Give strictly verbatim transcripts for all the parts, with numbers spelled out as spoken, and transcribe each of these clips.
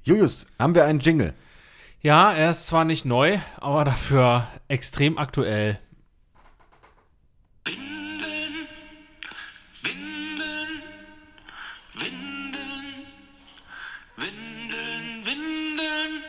Julius, haben wir einen Jingle? Ja, er ist zwar nicht neu, aber dafür extrem aktuell. Windeln, Windeln, Windeln, Windeln, Windeln,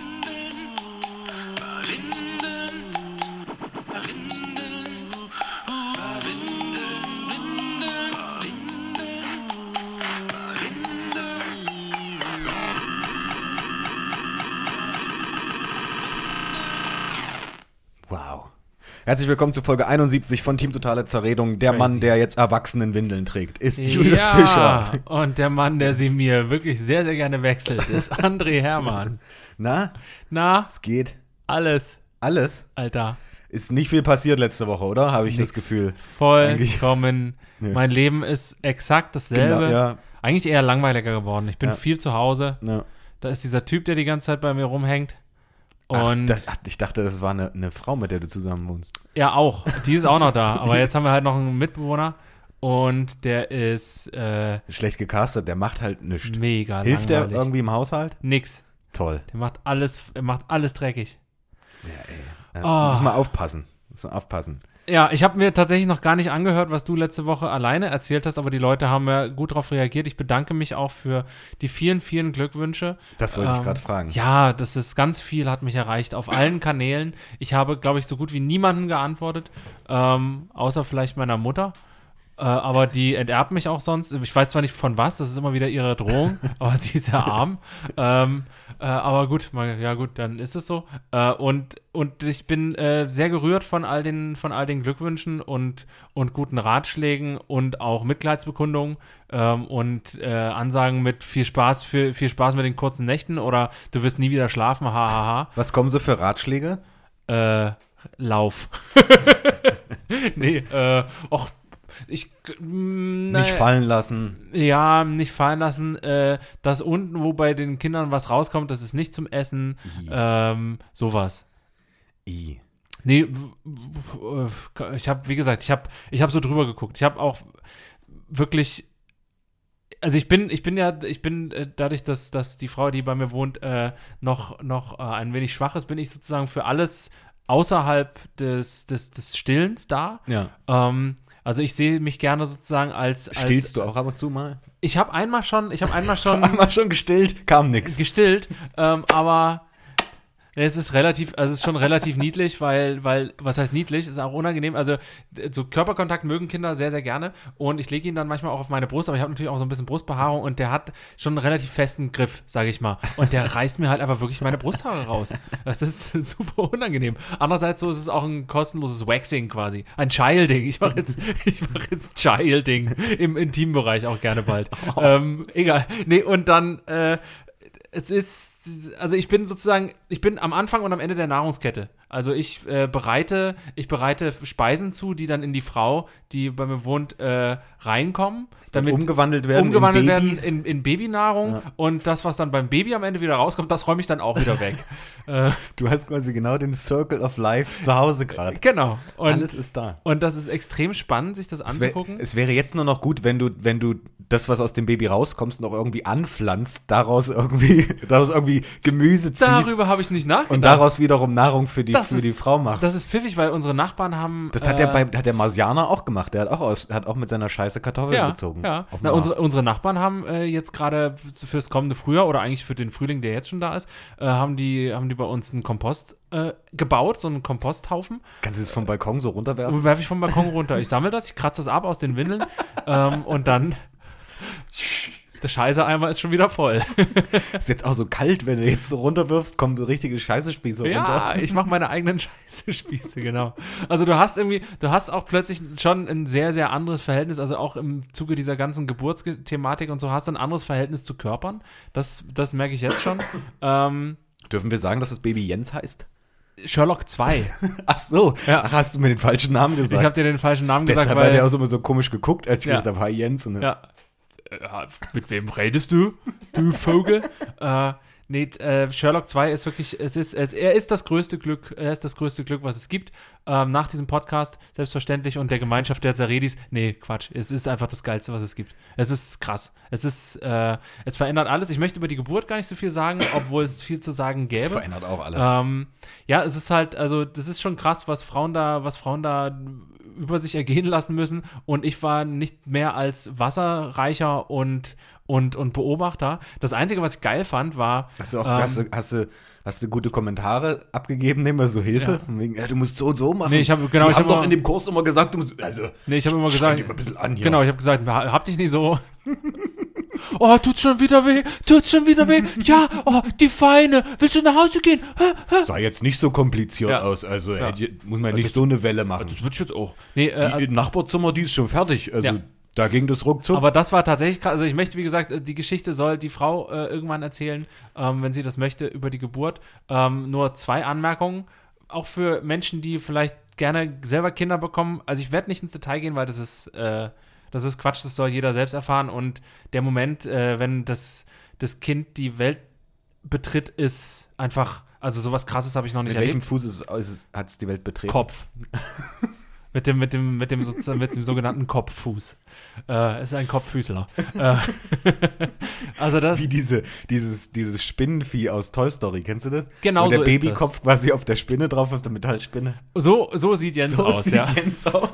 Wow. Herzlich willkommen zu Folge einundsiebzig von Team Totale Zerredung. Der Crazy. Mann, der jetzt Erwachsenenwindeln trägt, ist Julius ja, Fischer. Und der Mann, der sie mir wirklich sehr, sehr gerne wechselt, ist André Hermann. Na, Na, es geht. alles, Alles? Alter. Ist nicht viel passiert letzte Woche, oder? Habe ich Nix. das Gefühl. Vollkommen. Nee. Mein Leben ist exakt dasselbe. Genau, ja. Eigentlich eher langweiliger geworden. Ich bin Ja. viel zu Hause. Ja. Da ist dieser Typ, der die ganze Zeit bei mir rumhängt. Ach, Und das, ach, ich dachte, das war eine, eine Frau, mit der du zusammen wohnst. ja, auch. Die ist auch noch da. Aber jetzt haben wir halt noch einen Mitbewohner. Und der ist äh, Schlecht gecastet, der macht halt nichts. mega Hilft der langweilig. irgendwie im Haushalt? Nix. Toll. Der macht alles, er macht alles dreckig. Ja, ey. Äh, Oh. Muss mal aufpassen. Muss mal aufpassen. Ja, ich habe mir tatsächlich noch gar nicht angehört, was du letzte Woche alleine erzählt hast, aber die Leute haben ja gut darauf reagiert. Ich bedanke mich auch für die vielen, vielen Glückwünsche. Das wollte Ähm, ich gerade fragen. Ja, das ist ganz viel, hat mich erreicht auf allen Kanälen. Ich habe, glaube ich, so gut wie niemanden geantwortet, ähm, außer vielleicht meiner Mutter. Äh, aber die enterbt mich auch sonst. Ich weiß zwar nicht von was, das ist immer wieder ihre Drohung, aber sie ist ja arm. Ähm, äh, aber gut, mal, ja gut, dann ist es so. Äh, und, und ich bin äh, sehr gerührt von all den, von all den Glückwünschen und, und guten Ratschlägen und auch Mitleidsbekundungen ähm, und äh, Ansagen mit viel Spaß, für, viel Spaß mit den kurzen Nächten oder du wirst nie wieder schlafen, hahaha. Was kommen so für Ratschläge? Äh, Lauf. nee, äh, och, ich, mh, Nicht fallen lassen. ja, nicht fallen lassen. Äh, das unten, wo bei den Kindern was rauskommt, das ist nicht zum Essen. I. Ähm, sowas. I. Nee, w- w- ich habe, wie gesagt, ich habe ich hab so drüber geguckt. Ich habe auch wirklich, also ich bin, ich bin ja, ich bin äh, dadurch, dass, dass die Frau, die bei mir wohnt, äh, noch, noch äh, ein wenig schwach ist, bin ich sozusagen für alles außerhalb des, des, des Stillens da. Ja. Ähm, also ich sehe mich gerne sozusagen als, als Stillst du auch ab und zu mal? Ich habe einmal schon, ich habe einmal schon Einmal schon gestillt, kam nix. gestillt, ähm, aber es ist relativ, also es ist schon relativ niedlich, weil, weil, was heißt niedlich, ist auch unangenehm, also so Körperkontakt mögen Kinder sehr, sehr gerne und ich lege ihn dann manchmal auch auf meine Brust, aber ich habe natürlich auch so ein bisschen Brustbehaarung und der hat schon einen relativ festen Griff, sage ich mal, und der reißt mir halt einfach wirklich meine Brusthaare raus. Das ist super unangenehm. Andererseits so ist es auch ein kostenloses Waxing quasi, ein Childing. Ich mache jetzt, ich mache jetzt Childing im Intimbereich auch gerne bald. Oh. Ähm, egal. Nee, und dann, äh, es ist, also ich bin sozusagen, ich bin am Anfang und am Ende der Nahrungskette. Also ich äh, bereite, ich bereite Speisen zu, die dann in die Frau, die bei mir wohnt, äh, reinkommen. Damit umgewandelt werden umgewandelt in werden Baby. in, in Babynahrung Ja. und das, was dann beim Baby am Ende wieder rauskommt, das räume ich dann auch wieder weg. äh, Du hast quasi genau den Circle of Life zu Hause gerade. genau. Und, Alles ist da. und das ist extrem spannend, sich das Es, wär, anzugucken. es wäre jetzt nur noch gut, wenn du, wenn du das, was aus dem Baby rauskommst, noch irgendwie anpflanzt, daraus irgendwie, daraus irgendwie Gemüse ziehst Darüber habe ich nicht nachgedacht. und daraus wiederum Nahrung für die, Das für ist- die Frau machst. Das ist pfiffig, weil unsere Nachbarn haben. Das hat äh, der bei, hat der Marsianer auch gemacht. Der hat auch aus, hat auch mit seiner Scheiße Kartoffeln ja, gezogen. Ja, Auf dem Na, Mars. unsere, unsere Nachbarn haben äh, jetzt gerade fürs kommende Frühjahr oder eigentlich für den Frühling, der jetzt schon da ist, äh, haben, die, haben die bei uns einen Kompost äh, gebaut, so einen Komposthaufen. Kannst du das vom Balkon so runterwerfen? Und werfe ich vom Balkon runter. Ich sammle das, ich kratze das ab aus den Windeln ähm, und dann. Der Scheißeeimer ist schon wieder voll. Ist jetzt auch so kalt, wenn du jetzt so runterwirfst, kommen so richtige Scheißespieße runter. Ja, ich mache meine eigenen Scheiße-Spieße, genau. Also du hast irgendwie, du hast auch plötzlich schon ein sehr, sehr anderes Verhältnis, also auch im Zuge dieser ganzen Geburtsthematik und so hast du ein anderes Verhältnis zu Körpern. Das, das merke ich jetzt schon. ähm, Dürfen wir sagen, dass das Baby Jens heißt? Sherlock zwei. Ach so, Ja. Ach, hast du mir den falschen Namen gesagt? Ich habe dir den falschen Namen gesagt, Deshalb hat weil... er auch so immer so komisch geguckt, als ich Ja. gesagt habe, hi Jens. Ne? Ja. Ja, mit wem redest du, du Vogel? äh, Nee, äh, Sherlock zwei ist wirklich, es ist, es, er ist das größte Glück, er ist das größte Glück, was es gibt. Ähm, nach diesem Podcast, selbstverständlich, und der Gemeinschaft der Zaredis. Nee, Quatsch, es ist einfach das Geilste, was es gibt. Es ist krass. Es ist, äh, es verändert alles. Ich möchte über die Geburt gar nicht so viel sagen, obwohl es viel zu sagen gäbe. Das verändert auch alles. Ähm, ja, es ist halt, also das ist schon krass, was Frauen da, was Frauen da über sich ergehen lassen müssen. Und ich war nicht mehr als Wasserreicher und Und, und Beobachter. Das Einzige, was ich geil fand, war. Hast du auch ähm, hast du, hast du, hast du gute Kommentare abgegeben, nehmen wir so Hilfe? Ja. Von wegen, ja, du musst so und so machen. Nee, ich hab- genau, Die ich haben hab doch immer- in dem Kurs immer gesagt, du musst. Also, Nee, ich habe immer streng gesagt. dich mal ein bisschen an hier. Genau, ich habe gesagt, ha- hab dich nicht so. Oh, tut's schon wieder weh? Tut's schon wieder weh? Ja, oh, die Feine. Willst du nach Hause gehen? Hä? Hä? Sah jetzt nicht so kompliziert Ja. aus. Also Ja. hätte- muss man nicht Das- so eine Welle machen. wird jetzt auch. Nee, äh, Die also, im Nachbarzimmer, die ist schon fertig. Also Ja. da ging das ruckzuck. aber das war tatsächlich krass. Also ich möchte, wie gesagt, die Geschichte soll die Frau äh, irgendwann erzählen, ähm, wenn sie das möchte, über die Geburt. Ähm, nur zwei Anmerkungen. Auch für Menschen, die vielleicht gerne selber Kinder bekommen. Also ich werde nicht ins Detail gehen, weil das ist, äh, das ist Quatsch, das soll jeder selbst erfahren. Und der Moment, äh, wenn das, das Kind die Welt betritt, ist einfach, also sowas Krasses habe ich noch nicht Mit welchem erlebt. Fuß ist, ist es, hat es die Welt betreten? Kopf. mit, dem, mit, dem, mit, dem, sozusagen- mit dem sogenannten Kopffuß. Äh, ist ein Kopffüßler. äh, also Das das, ist wie diese, dieses, dieses Spinnenvieh aus Toy Story, kennst du das? Genau Wo der so ist Babykopf quasi auf der Spinne drauf ist, der Metallspinne. so, so sieht Jens So aus, sieht ja. Jens aus.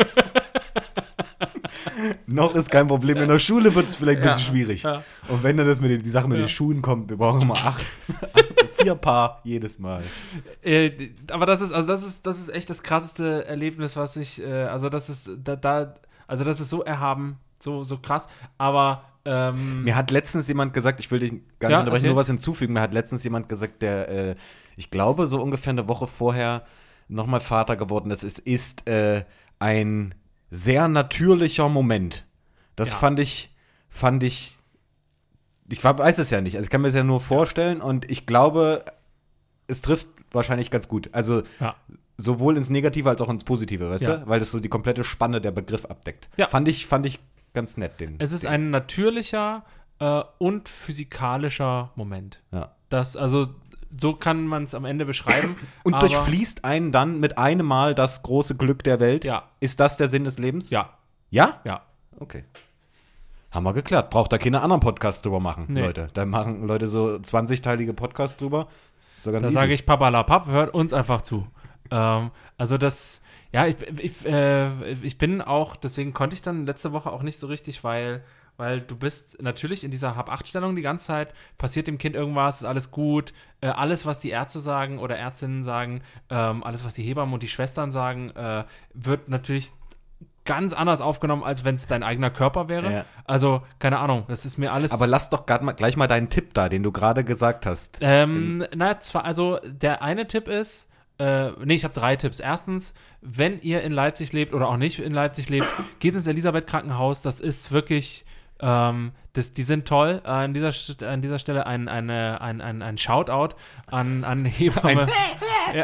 Noch ist kein Problem. In der Schule wird es vielleicht ein Ja. bisschen schwierig. Ja. Und wenn dann das mit den, die Sache mit Ja. den Schuhen kommt, wir brauchen immer acht, acht vier Paar jedes Mal. Äh, aber das ist, also das ist, das ist echt das krasseste Erlebnis, was ich, äh, also das ist, da, da, also das ist so erhaben, so, so krass, aber, ähm, Mir hat letztens jemand gesagt, ich will dich gar nicht Ja, unterbrechen, erzähl. nur was hinzufügen. Mir hat letztens jemand gesagt, der, äh, ich glaube, so ungefähr eine Woche vorher nochmal Vater geworden ist. Es ist äh, ein sehr natürlicher Moment. Das Ja. fand ich, fand ich, ich weiß es ja nicht. Also ich kann mir das ja nur vorstellen und ich glaube, es trifft wahrscheinlich ganz gut. Also ja. sowohl ins Negative als auch ins Positive, weißt Ja. du? Weil das so die komplette Spanne der Begriff abdeckt. Ja. Fand ich, fand ich ganz nett, den. Es ist den. ein natürlicher äh, und physikalischer Moment. Ja. Das, also, so kann man es am Ende beschreiben. Und aber, durchfließt einen dann mit einem Mal das große Glück der Welt? Ja. Ist das der Sinn des Lebens? Ja, Ja? ja. Okay. Haben wir geklärt. Braucht da keine anderen Podcasts drüber machen, Nee. Leute. Da machen Leute so zwanzig-teilige Podcasts drüber. Ist doch ganz Da easy. sage ich Papalapap, hört uns einfach zu. ähm, also das, ja, ich, ich, äh, ich bin auch, deswegen konnte ich dann letzte Woche auch nicht so richtig, weil, weil du bist natürlich in dieser Hab-acht-Stellung die ganze Zeit, passiert dem Kind irgendwas, ist alles gut, äh, alles, was die Ärzte sagen oder Ärztinnen sagen, ähm, alles, was die Hebammen und die Schwestern sagen, äh, wird natürlich ganz anders aufgenommen, als wenn es dein eigener Körper wäre. Ja. Also, keine Ahnung, das ist mir alles. Aber lass doch grad mal, gleich mal deinen Tipp da, den du gerade gesagt hast. Ähm, na, zwar, also der eine Tipp ist, äh, nee, ich habe drei Tipps. Erstens, wenn ihr in Leipzig lebt oder auch nicht in Leipzig lebt, geht ins Elisabeth-Krankenhaus. Das ist wirklich, ähm, das, die sind toll. Äh, an, dieser, St- an dieser Stelle ein, eine, ein, ein, ein Shoutout an, an Hebamme. Ja.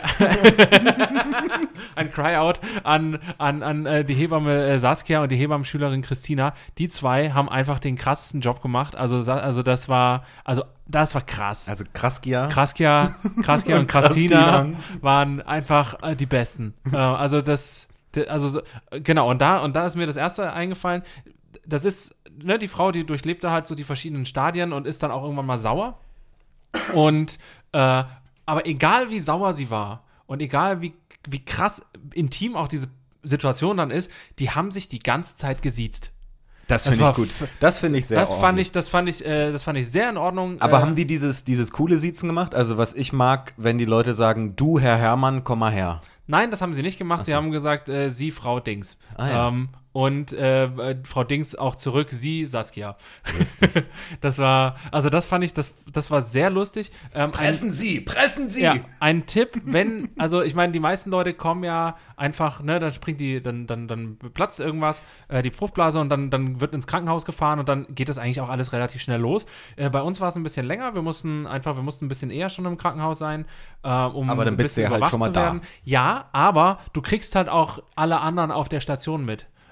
Ein Cryout an, an, an äh, die Hebamme äh, Saskia und die Hebammenschülerin Christina. Die zwei haben einfach den krassesten Job gemacht. Also, sa- also das war, also das war krass. Also Kraskia. Kraskia, Kraskia und Und Christina Christina. waren einfach äh, die Besten. äh, also das, de- also so, genau, und da, und da ist mir das erste eingefallen. Das ist, ne, die Frau, die durchlebte halt so die verschiedenen Stadien und ist dann auch irgendwann mal sauer. Und, äh, aber egal wie sauer sie war und egal wie, wie krass intim auch diese Situation dann ist, die haben sich die ganze Zeit gesiezt. Das Das finde war ich gut. f- Das finde ich sehr Das fand ordentlich. ich, das fand ich, äh, das fand ich sehr in Ordnung. Aber äh, haben die dieses, dieses coole Siezen gemacht? Also was ich mag, wenn die Leute sagen, du Herr Hermann, komm mal her. Nein, das haben sie nicht gemacht. Sie so. haben gesagt, äh, sie, Frau Dings. Ah, ja. ähm, und äh, äh, Frau Dings auch zurück, sie, Saskia. Das war, also das fand ich, das, das war sehr lustig. Ähm, ein, Sie, pressen Sie! ja, ein Tipp, wenn, also ich meine, die meisten Leute kommen ja einfach, ne, dann springt die, dann, dann, dann platzt irgendwas, äh, die Fruchtblase und dann, dann wird ins Krankenhaus gefahren und dann geht das eigentlich auch alles relativ schnell los. Äh, bei uns war es ein bisschen länger, wir mussten einfach, wir mussten ein bisschen eher schon im Krankenhaus sein, äh, um Aber dann ein bist du bisschen ja halt überwacht schon mal zu da. werden. Ja, aber du kriegst halt auch alle anderen auf der Station mit.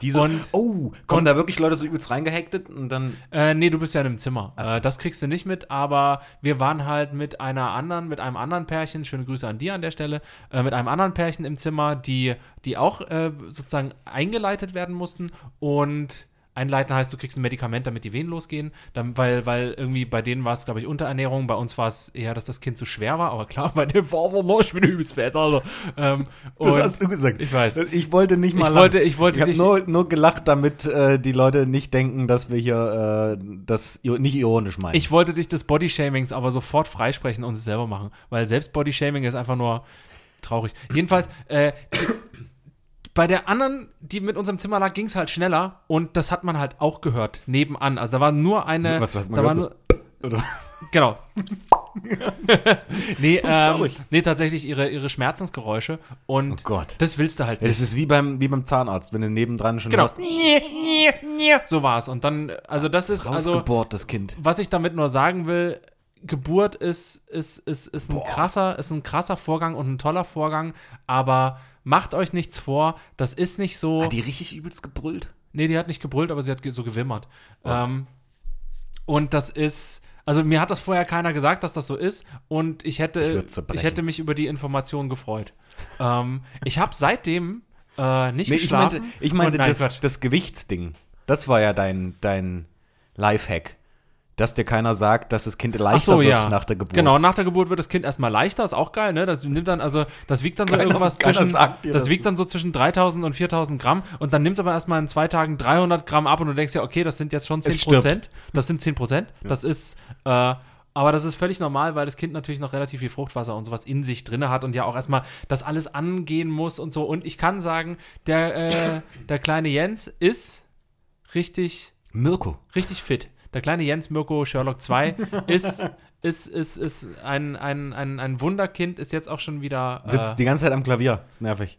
Die so, Und- oh, kommen da wirklich Leute so übelst reingehektet und dann. Äh, nee, du bist ja in einem Zimmer. Ach so. Äh, das kriegst du nicht mit, aber wir waren halt mit einer anderen, mit einem anderen Pärchen, schöne Grüße an dir an der Stelle, äh, mit einem anderen Pärchen im Zimmer, die, die auch äh, sozusagen eingeleitet werden mussten und einleiten heißt, du kriegst ein Medikament, damit die Wehen losgehen, dann, weil, weil irgendwie bei denen war es, glaube ich, Unterernährung, bei uns war es eher, dass das Kind zu schwer war, aber klar, bei dem war es noch, ich bin übelst fett, also. Ähm, Das und- hast du gesagt. Ich weiß. Ich wollte nicht mal Ich wollte- ich wollte Ich habe dich- nur, nur gelacht, damit äh, die Leute nicht denken, dass wir hier äh, das ir- nicht ironisch meinen. Ich wollte dich des Bodyshamings aber sofort freisprechen und es selber machen, weil selbst Bodyshaming ist einfach nur traurig. Jedenfalls, äh, bei der anderen, die mit uns im Zimmer lag, ging es halt schneller und das hat man halt auch gehört, nebenan. Also da war nur eine. Was hat man da war gehört? nur, Oder? Genau. nee, ähm, traurig. nee, tatsächlich ihre, ihre Schmerzensgeräusche und Oh Gott. das willst du halt Ja, nicht. das ist wie beim, wie beim Zahnarzt, wenn du nebendran schon Genau. hast. So war es. Und dann, also das ist, also, Rausgebohrt, das Kind. was ich damit nur sagen will, Geburt ist, ist, ist, ist, ein Boah. krasser, ist ein krasser Vorgang und ein toller Vorgang, aber macht euch nichts vor, das ist nicht so. Hat die richtig übelst gebrüllt? Nee, die hat nicht gebrüllt, aber sie hat ge- so gewimmert. Ähm, und das ist, also mir hat das vorher keiner gesagt, dass das so ist und ich Ich hätte, würd ich, zerbrechen. hätte mich über die Information gefreut. ähm, ich habe seitdem äh, nicht Nee, ich geschlafen. meinte, ich meinte und, nein, das, Quatsch. das Gewichtsding. Das war ja dein, dein Lifehack. Dass dir keiner sagt, dass das Kind leichter Ach so, wird ja. nach der Geburt. Genau, nach der Geburt wird das Kind erstmal leichter, ist auch geil, ne? Das nimmt dann, also, das wiegt dann so Keiner- irgendwas keiner zwischen, sagt dir das das. wiegt dann so zwischen dreitausend und viertausend Gramm und dann nimmt es aber erstmal in zwei Tagen dreihundert Gramm ab und du denkst ja, okay, das sind jetzt schon zehn Es stirbt. Prozent. Das sind zehn Prozent. Das ist, äh, aber das ist völlig normal, weil das Kind natürlich noch relativ viel Fruchtwasser und sowas in sich drinne hat und ja auch erstmal das alles angehen muss und so. Und ich kann sagen, der, äh, der kleine Jens ist richtig, Mirko. richtig fit. Der kleine Jens Mirko Sherlock zwei ist, ist, ist, ist ein, ein, ein, ein Wunderkind, ist jetzt auch schon wieder. Sitzt Äh, die ganze Zeit am Klavier. Ist nervig.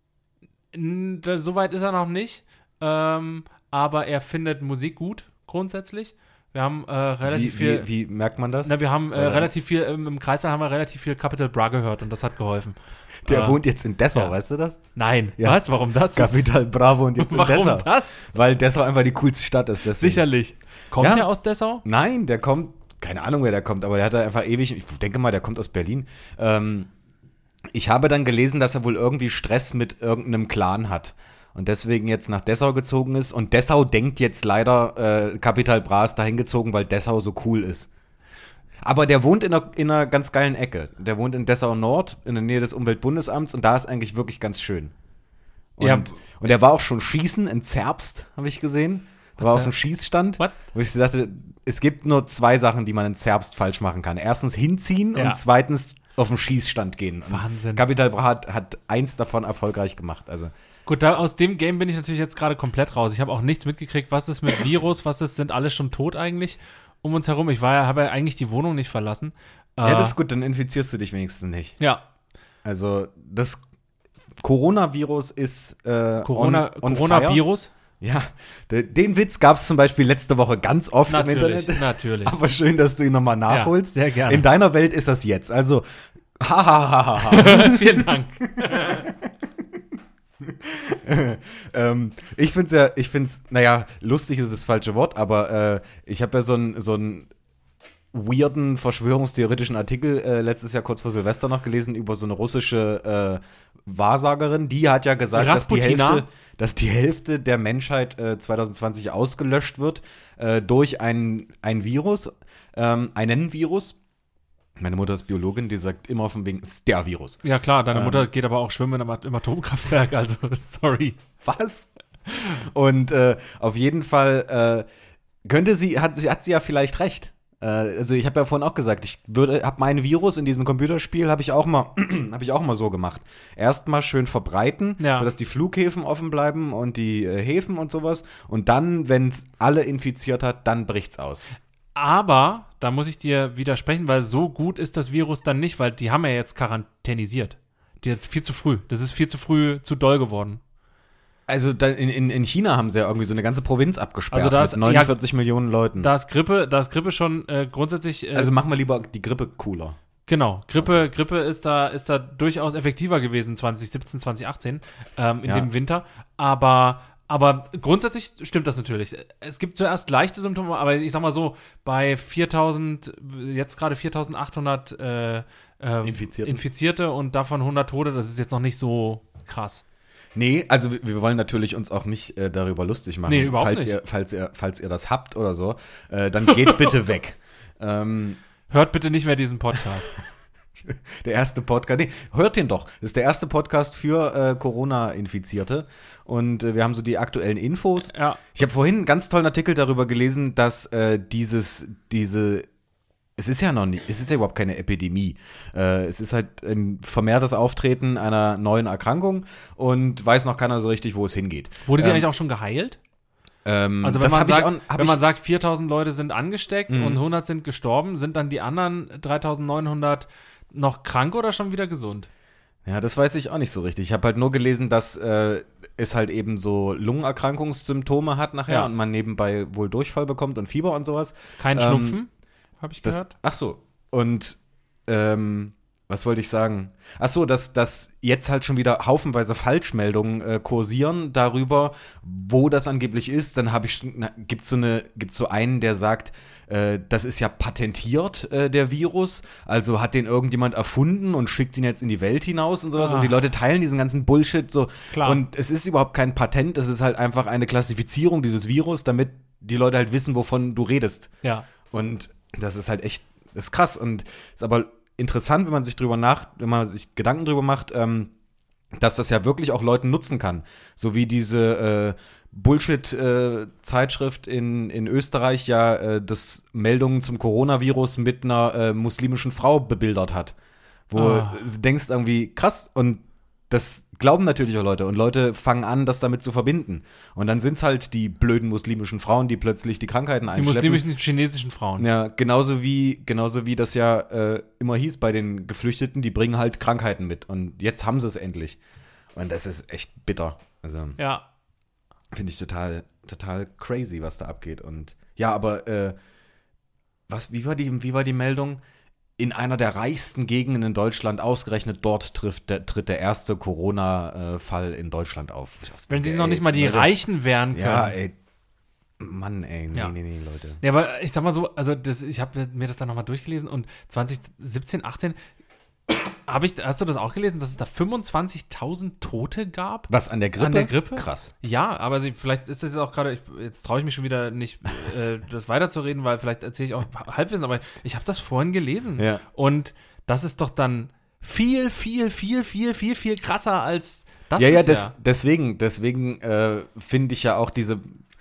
n- da- Soweit ist er noch nicht. Ähm, aber er findet Musik gut, grundsätzlich. Wir haben äh, relativ Wie, viel. wie, wie merkt man das? Na, wir haben äh, Oder- relativ viel, ähm, im Kreißsaal haben wir relativ viel Capital Bra gehört und das hat geholfen. Der äh, wohnt jetzt in Dessau, ja. weißt du das? Nein, Ja. was? Warum das? Capital Bra wohnt jetzt in Warum Dessau. das? Weil Dessau einfach die coolste Stadt ist. Deswegen. Sicherlich. Kommt Ja. er aus Dessau? Nein, der kommt, keine Ahnung, wer der kommt, aber der hat da einfach ewig, ich denke mal, der kommt aus Berlin. Ähm, ich habe dann gelesen, dass er wohl irgendwie Stress mit irgendeinem Clan hat und deswegen jetzt nach Dessau gezogen ist. Und Dessau denkt jetzt leider, äh, Capital Bra ist dahin gezogen, weil Dessau so cool ist. Aber der wohnt in einer, in einer ganz geilen Ecke. Der wohnt in Dessau Nord, in der Nähe des Umweltbundesamts und da ist eigentlich wirklich ganz schön. Und, Ja. und er war auch schon schießen in Zerbst, habe ich gesehen. Er war auf dem Schießstand, What? wo ich dachte, es gibt nur zwei Sachen, die man in Zerbst falsch machen kann. Erstens hinziehen Ja. und zweitens auf den Schießstand gehen. Und Wahnsinn. Capital Bra hat, hat eins davon erfolgreich gemacht. Also Gut, da, aus dem Game bin ich natürlich jetzt gerade komplett raus. Ich habe auch nichts mitgekriegt. Was ist mit Virus? Was ist, sind alle schon tot eigentlich um uns herum? Ich war ja, habe ja eigentlich die Wohnung nicht verlassen. Äh, ja, das ist gut, dann infizierst du dich wenigstens nicht. ja, Also das Coronavirus ist äh, Corona, on, on Coronavirus. fire. Ja, de- den Witz gab es zum Beispiel letzte Woche ganz oft im Natürlich, Internet. natürlich. Aber schön, dass du ihn nochmal nachholst. Ja, sehr gerne. In deiner Welt ist das jetzt. Also, hahaha. Vielen Dank. ähm, ich finde es ja, ich finde es, naja, lustig ist das falsche Wort, aber äh, ich habe ja so einen so einen weirden, verschwörungstheoretischen Artikel äh, letztes Jahr kurz vor Silvester noch gelesen über so eine russische äh, Wahrsagerin, die hat ja gesagt, dass die, Rasputina? Hälfte, dass die Hälfte der Menschheit äh, zwanzig zwanzig ausgelöscht wird äh, durch ein, ein Virus, ähm, einen Virus. Meine Mutter ist Biologin, die sagt immer von wegen, es ist der Virus. Ja klar, deine Ähm. Mutter geht aber auch schwimmen im, im Atomkraftwerk, also sorry. Was? Und äh, auf jeden Fall äh, könnte sie, hat, sie- hat sie ja vielleicht recht. Äh, also ich habe ja vorhin auch gesagt, ich würde, habe mein Virus in diesem Computerspiel, habe ich auch mal, habe ich auch mal so gemacht. Erstmal schön verbreiten, Ja. sodass die Flughäfen offen bleiben und die äh, Häfen und sowas. Und dann, wenn es alle infiziert hat, dann bricht's aus. Aber da muss ich dir widersprechen, weil so gut ist das Virus dann nicht, weil die haben ja jetzt quarantänisiert. Die jetzt viel zu früh. Das ist viel zu früh zu doll geworden. Also da in, in, in China haben sie ja irgendwie so eine ganze Provinz abgesperrt Also da ist- mit neunundvierzig Millionen Leuten. Da ist Grippe, da ist Grippe schon äh, grundsätzlich. Äh, also machen wir lieber die Grippe cooler. Genau, Grippe, Grippe ist da, ist da durchaus effektiver gewesen, zwanzig siebzehn, zwanzig achtzehn, ähm, in Ja. dem Winter. Aber Aber grundsätzlich stimmt das natürlich. Es gibt zuerst leichte Symptome, aber ich sag mal so, bei viertausend, jetzt gerade viertausendachthundert äh, äh, Infizierte. Infizierte und davon hundert Tote, das ist jetzt noch nicht so krass. Nee, also wir, wir wollen natürlich uns auch nicht äh, darüber lustig machen. Nee, überhaupt falls nicht. Ihr, falls, ihr, falls ihr das habt oder so, äh, dann geht bitte weg. Ähm, Hört bitte nicht mehr diesen Podcast. der erste Podcast, nee, hört den doch. Das ist der erste Podcast für äh, Corona-Infizierte. Und äh, wir haben so die aktuellen Infos. Ja. Ich habe vorhin einen ganz tollen Artikel darüber gelesen, dass äh, dieses, diese Es ist ja noch nicht, es ist ja überhaupt keine Epidemie. Äh, es ist halt ein vermehrtes Auftreten einer neuen Erkrankung und weiß noch keiner so richtig, wo es hingeht. Wurde sie ähm, eigentlich auch schon geheilt? Ähm, Also wenn, das man hab ich sagt, auch- hab wenn man ich- sagt, viertausend Leute sind angesteckt Mhm. und hundert sind gestorben, sind dann die anderen dreitausendneunhundert noch krank oder schon wieder gesund? Ja, das weiß ich auch nicht so richtig. Ich habe halt nur gelesen, dass äh, es halt eben so Lungenerkrankungssymptome hat nachher Ja. und man nebenbei wohl Durchfall bekommt und Fieber und sowas. Kein Ähm, Schnupfen, habe ich Das, gehört. ach so. Und ähm, was wollte ich sagen? Ach so, dass, dass jetzt halt schon wieder haufenweise Falschmeldungen äh, kursieren darüber, wo das angeblich ist. Dann habe ich gibt so eine gibt's so einen, der sagt, äh, das ist ja patentiert, äh, der Virus. Also hat den irgendjemand erfunden und schickt ihn jetzt in die Welt hinaus und sowas. Ah. Und die Leute teilen diesen ganzen Bullshit so. Klar. Und es ist überhaupt kein Patent, es ist halt einfach eine Klassifizierung dieses Virus, damit die Leute halt wissen, wovon du redest. Ja. Und das ist halt echt, das ist krass und ist aber interessant, wenn man sich drüber nach, wenn man sich Gedanken drüber macht, ähm, dass das ja wirklich auch Leuten nutzen kann. So wie diese äh, Bullshit-Zeitschrift in, in Österreich ja äh, das Meldungen zum Coronavirus mit einer äh, muslimischen Frau bebildert hat. Wo Ah. du denkst irgendwie, krass, und das glauben natürlich auch Leute und Leute fangen an, das damit zu verbinden. Und dann sind es halt die blöden muslimischen Frauen, die plötzlich die Krankheiten Die einschleppen. muslimischen chinesischen Frauen. Ja, genauso wie, genauso wie das ja äh, immer hieß bei den Geflüchteten, die bringen halt Krankheiten mit. Und jetzt haben sie es endlich. Und das ist echt bitter. Also Ja. finde ich total, total crazy, was da abgeht. Und ja, aber äh, was, wie war die, wie war die Meldung? In einer der reichsten Gegenden in Deutschland, ausgerechnet dort trifft der, tritt der erste Corona-Fall in Deutschland auf. Wenn sie Ey, noch nicht mal die Leute, Reichen wehren können. Ja, ey. Mann, ey, nee, Ja. nee, nee, Leute. Ja, aber ich sag mal so, also das, ich habe mir das dann nochmal durchgelesen und zwanzig siebzehn, achtzehn habe ich, hast du das auch gelesen, dass es da fünfundzwanzigtausend Tote gab? Was, an der Grippe? An der Grippe? Krass. Ja, aber sie, vielleicht ist das jetzt auch gerade, ich- jetzt traue ich mich schon wieder nicht, äh, das weiterzureden, weil vielleicht erzähle ich auch Halbwissen, aber ich habe das vorhin gelesen. Ja. Und das ist doch dann viel, viel, viel, viel, viel, viel krasser als das Ja, ja, bisher. des, deswegen, deswegen äh, finde ich ja auch diese,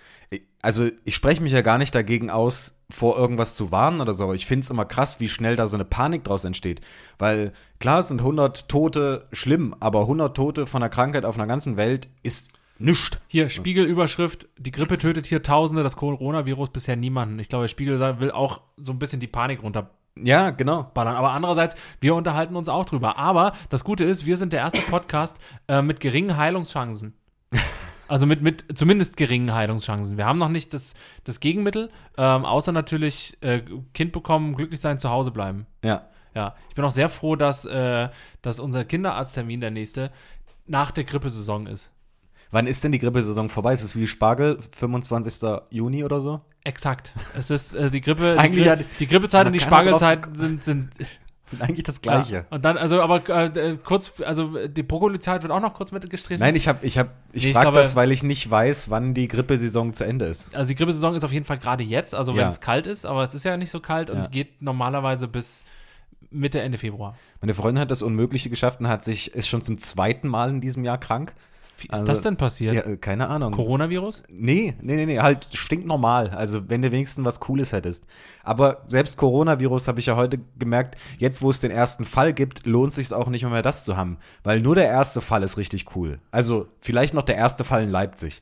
also ich spreche mich ja gar nicht dagegen aus, vor irgendwas zu warnen oder so, aber ich finde es immer krass, wie schnell da so eine Panik draus entsteht, weil klar, es sind hundert Tote schlimm, aber hundert Tote von einer Krankheit auf einer ganzen Welt ist nichts. Hier, Spiegelüberschrift, die Grippe tötet hier Tausende, das Coronavirus bisher niemanden. Ich glaube, der Spiegel will auch so ein bisschen die Panik runterballern. Ja, genau. Aber andererseits, wir unterhalten uns auch drüber. Aber das Gute ist, wir sind der erste Podcast äh, mit geringen Heilungschancen. Also mit, mit zumindest geringen Heilungschancen. Wir haben noch nicht das, das Gegenmittel, ähm, außer natürlich äh, Kind bekommen, glücklich sein, zu Hause bleiben. Ja. Ja, ich bin auch sehr froh, dass, äh, dass unser Kinderarzttermin, der nächste, nach der Grippesaison ist. Wann ist denn die Grippesaison vorbei? Ist es wie Spargel, fünfundzwanzigsten Juni oder so? Exakt. Es ist äh, die Grippe, Eigentlich die, hat- Gri die Grippezeit hat und die keiner drauf Spargelzeit sind, sind Sind eigentlich das Gleiche. Ja. Und dann, also, aber äh, kurz, also die Brokkoli-Zeit wird auch noch kurz mitgestrichen. Nein, ich habe, ich habe, ich Nee, ich frage glaube- das, weil ich nicht weiß, wann die Grippesaison zu Ende ist. Also die Grippesaison ist auf jeden Fall gerade jetzt, also wenn Ja. es kalt ist, aber es ist ja nicht so kalt und Ja. geht normalerweise bis Mitte, Ende Februar. Meine Freundin hat das Unmögliche geschafft und hat sich, ist schon zum zweiten Mal in diesem Jahr krank. Wie ist Also, das denn passiert? Ja, äh, keine Ahnung. Coronavirus? Nee, nee, nee, nee, halt stinknormal. Also, wenn du wenigstens was Cooles hättest. Aber selbst Coronavirus habe ich ja heute gemerkt, jetzt wo es den ersten Fall gibt, lohnt sich auch nicht mehr das zu haben. Weil nur der erste Fall ist richtig cool. Also, vielleicht noch der erste Fall in Leipzig.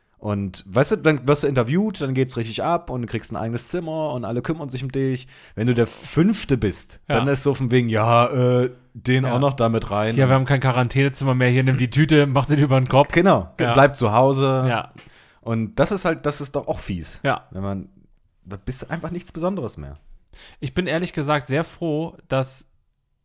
Und weißt du, dann wirst du interviewt, dann geht's richtig ab und du kriegst ein eigenes Zimmer und alle kümmern sich um dich. Wenn du der Fünfte bist, Ja. dann ist so von wegen, ja, äh, den Ja. auch noch damit rein. Ja, wir haben kein Quarantänezimmer mehr. Hier, nimm die Tüte, mach sie dir über den Kopf. Genau, Ja. bleib zu Hause. Ja, Und das ist halt, das ist doch auch fies. ja. Wenn man, da bist du einfach nichts Besonderes mehr. Ich bin ehrlich gesagt sehr froh, dass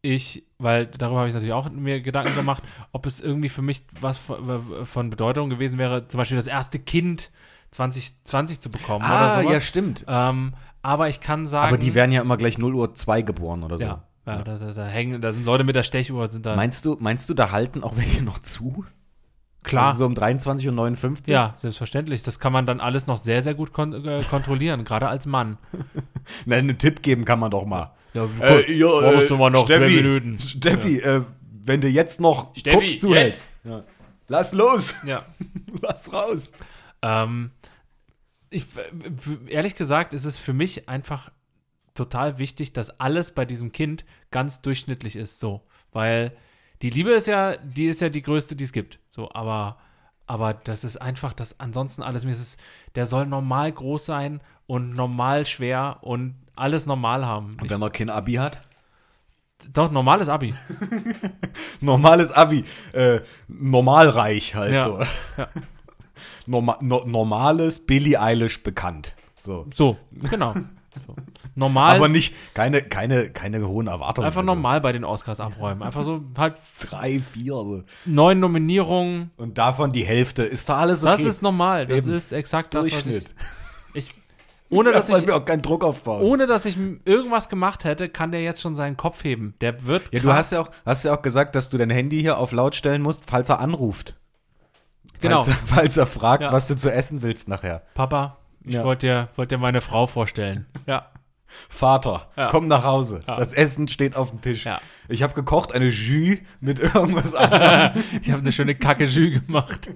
ich, weil darüber habe ich natürlich auch mir Gedanken gemacht, ob es irgendwie für mich was von, von Bedeutung gewesen wäre, zum Beispiel das erste Kind zwanzig zwanzig zu bekommen Ah, oder sowas. ja, stimmt. Ähm, aber ich kann sagen. Aber die werden ja immer gleich null Uhr zwei geboren oder so. Ja, ja, Da, da, da hängen, da sind Leute mit der Stechuhr, sind da. Meinst du, meinst du, da halten auch welche noch zu? Klar. Also so um dreiundzwanzig Uhr neunundfünfzig? Ja, selbstverständlich. Das kann man dann alles noch sehr, sehr gut kon- äh, kontrollieren, gerade als Mann. Na, einen Tipp geben kann man doch mal. Ja, Äh, ja, brauchst du mal noch Steffi, zwei Minuten. Steffi, äh, wenn du jetzt noch Steffi, kurz zuhältst. Ja. Lass los. Ja. Lass raus. Ähm, ich, w- ehrlich gesagt, ist es für mich einfach total wichtig, dass alles bei diesem Kind ganz durchschnittlich ist, so, weil die Liebe ist ja, die ist ja die größte, die es gibt, so, aber, aber das ist einfach, das ansonsten alles, mir ist es, der soll normal groß sein und normal schwer und alles normal haben. Und Ich, wenn man kein Abi hat? doch, normales Abi. Normales Abi. Äh, normalreich halt Ja, so. ja. Norma no, normales Billie Eilish bekannt. So. So, genau. So. Normal. Aber nicht, keine, keine, keine hohen Erwartungen. Einfach Also normal bei den Oscars abräumen. Einfach so halt Drei, vier. So. neun Nominierungen. Und davon die Hälfte. Ist da alles okay? Das ist normal. Das Eben. ist exakt das, was ich, Durchschnitt. ich ohne, dass Ja, ich mir auch keinen Druck aufbauen. ohne dass ich m- irgendwas gemacht hätte, kann der jetzt schon seinen Kopf heben. Der wird Ja, du krass. hast ja, auch, hast ja auch gesagt, dass du dein Handy hier auf laut stellen musst, falls er anruft. Genau. Falls, er- falls er fragt, Ja. was du zu essen willst nachher. Papa, ich Ja. wollte dir, wollt dir meine Frau vorstellen. Ja. Vater, Ja. komm nach Hause. Ja. Das Essen steht auf dem Tisch. Ja. Ich habe gekocht, eine Jus mit irgendwas anderem. Ich habe eine schöne Kacke-Jus gemacht.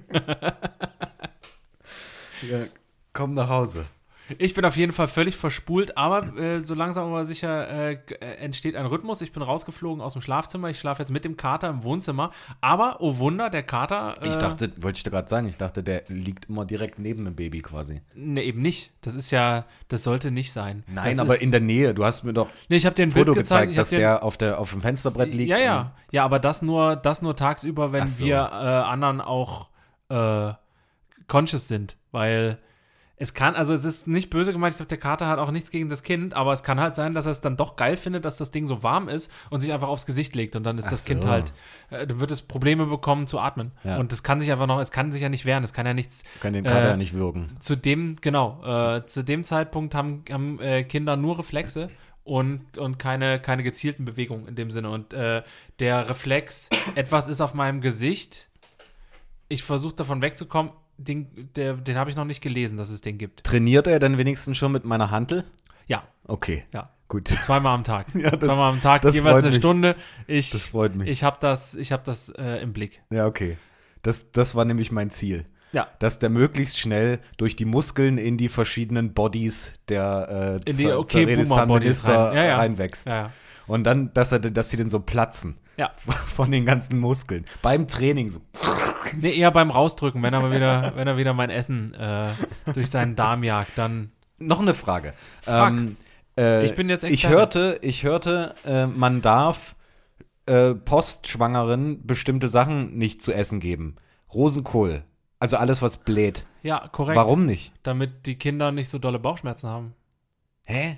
Ja, komm nach Hause. Ich bin auf jeden Fall völlig verspult, aber äh, so langsam aber sicher äh, g- äh, entsteht ein Rhythmus. Ich bin rausgeflogen aus dem Schlafzimmer. Ich schlafe jetzt mit dem Kater im Wohnzimmer. Aber, oh Wunder, der Kater. Äh, Ich dachte, wollte ich dir gerade sagen, ich dachte, der liegt immer direkt neben dem Baby quasi. Ne, eben nicht. Das ist ja, das sollte nicht sein. Nein, das aber ist, in der Nähe. Du hast mir doch Nee, ich habe dir ein ein Foto Bild gezeigt. gezeigt, Ich hab dass dir, der auf, der auf dem Fensterbrett liegt. Ja, ja. Ja, aber das nur, das nur tagsüber, wenn Ach so. wir äh, anderen auch äh, conscious sind. Weil es kann, also es ist nicht böse gemeint, ich glaube, der Kater hat auch nichts gegen das Kind, aber es kann halt sein, dass er es dann doch geil findet, dass das Ding so warm ist und sich einfach aufs Gesicht legt und dann ist Ach das so. Kind halt, äh, dann wird es Probleme bekommen zu atmen. Ja. Und das kann sich einfach noch, es kann sich ja nicht wehren, es kann ja nichts. Kann den Kater äh, ja nicht würgen. Zu dem, genau, äh, zu dem Zeitpunkt haben, haben äh, Kinder nur Reflexe und, und keine, keine gezielten Bewegungen in dem Sinne. Und äh, der Reflex, etwas ist auf meinem Gesicht, ich versuche davon wegzukommen, den, der, den habe ich noch nicht gelesen, dass es den gibt. Trainiert er denn wenigstens schon mit meiner Hantel? Ja, Okay, ja. gut. Zweimal am Tag. Ja, das- Zweimal am Tag, das jeweils freut eine mich. Stunde. Ich, Das freut mich. ich habe das, ich hab das äh, im Blick. Ja, okay. Das, das war nämlich mein Ziel. Ja. Dass der möglichst schnell durch die Muskeln in die verschiedenen Bodies der äh, In die Zer- okay, Boomer-Bodies Zerredistan-Minister rein. Ja, ja. reinwächst. Ja, ja. Und dann, dass, er, dass sie denn so platzen Ja. von den ganzen Muskeln. Beim Training so. Nee, eher beim Rausdrücken, wenn er mal wieder, wenn er wieder mein Essen äh, durch seinen Darm jagt, dann. Noch eine Frage. Frag. Ähm, äh, Ich bin jetzt ich Experte. hörte, ich hörte, äh, man darf äh, Postschwangeren bestimmte Sachen nicht zu essen geben. Rosenkohl. Also alles, was bläht. Ja, korrekt. Warum nicht? Damit die Kinder nicht so dolle Bauchschmerzen haben. Hä?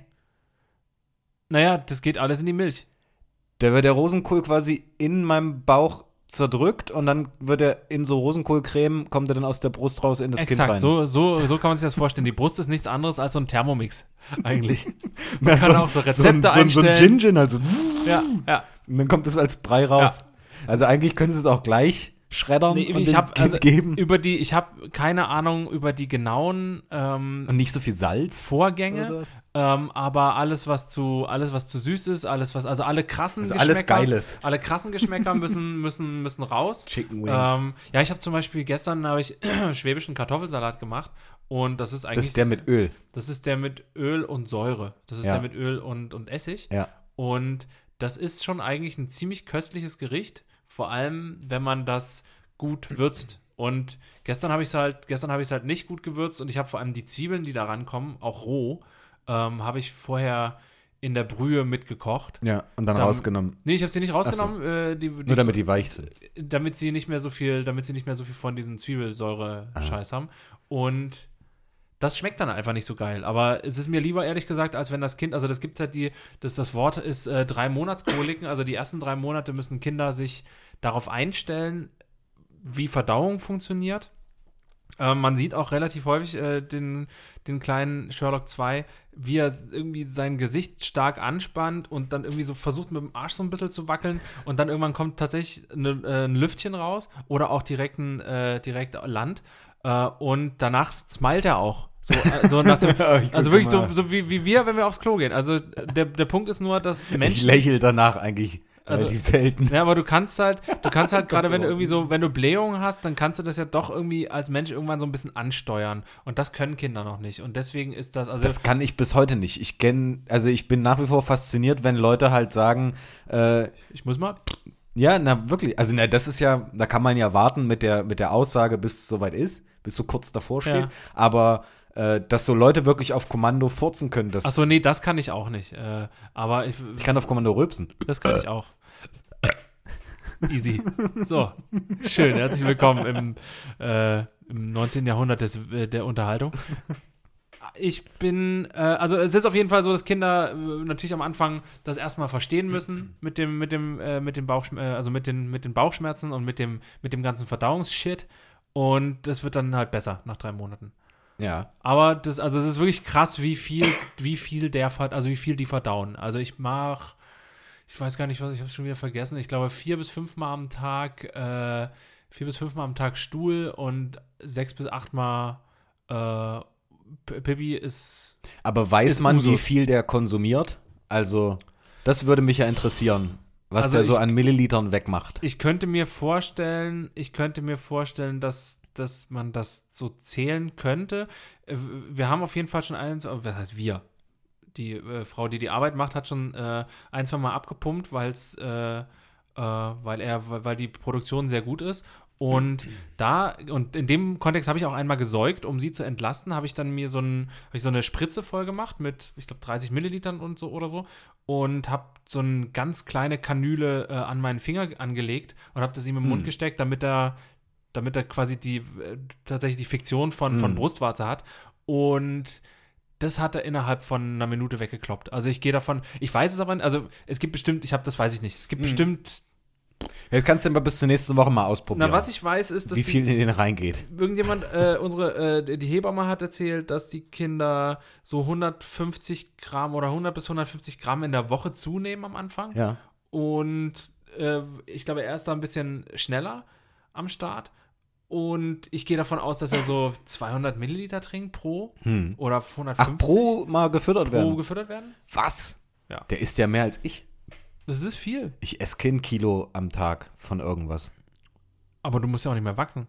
Naja, das geht alles in die Milch. Da wird der Rosenkohl quasi in meinem Bauch zerdrückt und dann wird er in so Rosenkohlcreme, kommt er dann aus der Brust raus in das Kind rein. Exakt, so, so, so kann man sich das vorstellen. Die Brust ist nichts anderes als so ein Thermomix, eigentlich. Man kann auch so Rezepte so ein, so ein, einstellen. So ein Gin-Gin, also Ja, ja. und dann kommt es als Brei raus. Also eigentlich können sie es auch gleich schreddern Nee, und ich dem habe Kind also geben. über die, ich habe keine Ahnung über die genauen ähm, Und nicht so viel Salz. Vorgänge, Oder sowas? ähm, aber alles was zu alles was zu süß ist, alles was also alle krassen Also Geschmäcker, alles Geiles. alle krassen Geschmäcker müssen müssen müssen raus. Chicken Wings. Ähm, ja, ich habe zum Beispiel gestern habe ich schwäbischen Kartoffelsalat gemacht und das ist eigentlich Das ist der mit Öl. das ist der mit Öl und Säure. Das ist Ja. der mit Öl und und Essig. Ja. Und das ist schon eigentlich ein ziemlich köstliches Gericht, vor allem wenn man das gut würzt. Und gestern habe ich es halt, gestern habe ich es halt nicht gut gewürzt und ich habe vor allem die Zwiebeln, die da rankommen, auch roh, ähm, habe ich vorher in der Brühe mitgekocht. Ja, und dann Dann- rausgenommen. Nee, ich habe sie nicht rausgenommen, äh, die, die, Nur damit die weich sind. damit sie nicht mehr so viel, damit sie nicht mehr so viel von diesem Zwiebelsäure-Scheiß haben. Und das schmeckt dann einfach nicht so geil. Aber es ist mir lieber, ehrlich gesagt, als wenn das Kind, also das gibt halt die, das, das Wort ist äh, drei Monatskoliken, also die ersten drei Monate müssen Kinder sich darauf einstellen, wie Verdauung funktioniert. Ähm, man sieht auch relativ häufig äh, den, den kleinen Sherlock zwei, wie er irgendwie sein Gesicht stark anspannt und dann irgendwie so versucht, mit dem Arsch so ein bisschen zu wackeln und dann irgendwann kommt tatsächlich eine, äh, ein Lüftchen raus oder auch direkt, ein, äh, direkt Land äh, und danach smilet er auch. So, äh, so nach dem, also wirklich so, so wie, wie wir, wenn wir aufs Klo gehen. Also der, der Punkt ist nur, dass Menschen... Ich lächle danach eigentlich Also, relativ selten. Ja, aber du kannst halt, du kannst halt gerade, wenn du irgendwie so, wenn du Blähungen hast, dann kannst du das ja doch irgendwie als Mensch irgendwann so ein bisschen ansteuern. Und das können Kinder noch nicht. Und deswegen ist das, also. Das kann ich bis heute nicht. Ich kenne, also ich bin nach wie vor fasziniert, wenn Leute halt sagen, äh, ich muss mal. Ja, na wirklich. Also na, das ist ja, da kann man ja warten mit der, mit der Aussage, bis es soweit ist, bis so kurz davor steht. Ja. Aber äh, dass so Leute wirklich auf Kommando furzen können, das. Achso, nee, das kann ich auch nicht. Äh, aber ich, ich kann auf Kommando rülpsen. Das kann ich auch. Easy. So, schön. Herzlich willkommen im, äh, im neunzehnten Jahrhundert des, äh, der Unterhaltung. Ich bin, äh, also es ist auf jeden Fall so, dass Kinder äh, natürlich am Anfang das erstmal verstehen müssen mit dem, mit dem, äh, mit dem Bauch, äh, also mit den, mit den Bauchschmerzen und mit dem, mit dem ganzen Verdauungsshit. Und das wird dann halt besser nach drei Monaten. Ja. Aber das, also es ist wirklich krass, wie viel, wie viel der, also wie viel die verdauen. Also ich mach, ich weiß gar nicht, was, ich habe es schon wieder vergessen. Ich glaube vier bis fünf Mal am Tag, äh, vier bis fünf Mal am Tag Stuhl und sechs bis acht Mal äh, Pipi ist. Aber weiß ist man, Usus. wie viel der konsumiert? Also, das würde mich ja interessieren, was Also der so ich- an Millilitern wegmacht. Ich könnte mir vorstellen, ich könnte mir vorstellen, dass, dass man das so zählen könnte. Äh, Wir haben auf jeden Fall schon eins, was heißt wir? Die äh, Frau, die die Arbeit macht, hat schon äh, ein, zwei Mal abgepumpt, weil's, äh, äh, weil er, weil, weil die Produktion sehr gut ist. Und da, und in dem Kontext habe ich auch einmal gesäugt, um sie zu entlasten, habe ich dann mir so, ein, hab ich so eine Spritze voll gemacht mit, ich glaube, dreißig Millilitern und so oder so und habe so eine ganz kleine Kanüle äh, an meinen Finger angelegt und habe das ihm im Mund Mm. gesteckt, damit er, damit er quasi die, äh, tatsächlich die Fiktion von, von Mm. Brustwarze hat. Und das hat er innerhalb von einer Minute weggekloppt. Also ich gehe davon, ich weiß es aber nicht, also es gibt bestimmt, ich habe, das weiß ich nicht, es gibt Mm. bestimmt. Jetzt kannst du aber bis zur nächsten Woche mal ausprobieren. Na, was ich weiß, ist, dass wie die, viel in den reingeht. irgendjemand, äh, unsere, äh, die Hebamme hat erzählt, dass die Kinder so hundertfünfzig Gramm oder hundert bis hundertfünfzig Gramm in der Woche zunehmen am Anfang. Ja. Und äh, ich glaube, er ist da ein bisschen schneller am Start. Und ich gehe davon aus, dass er so zweihundert Milliliter trinkt pro Hm. oder Ach, hundertfünfzig pro mal gefüttert pro werden. gefüttert werden. Was? Ja. Der isst ja mehr als ich. Das ist viel. Ich esse kein Kilo am Tag von irgendwas. Aber du musst ja auch nicht mehr wachsen.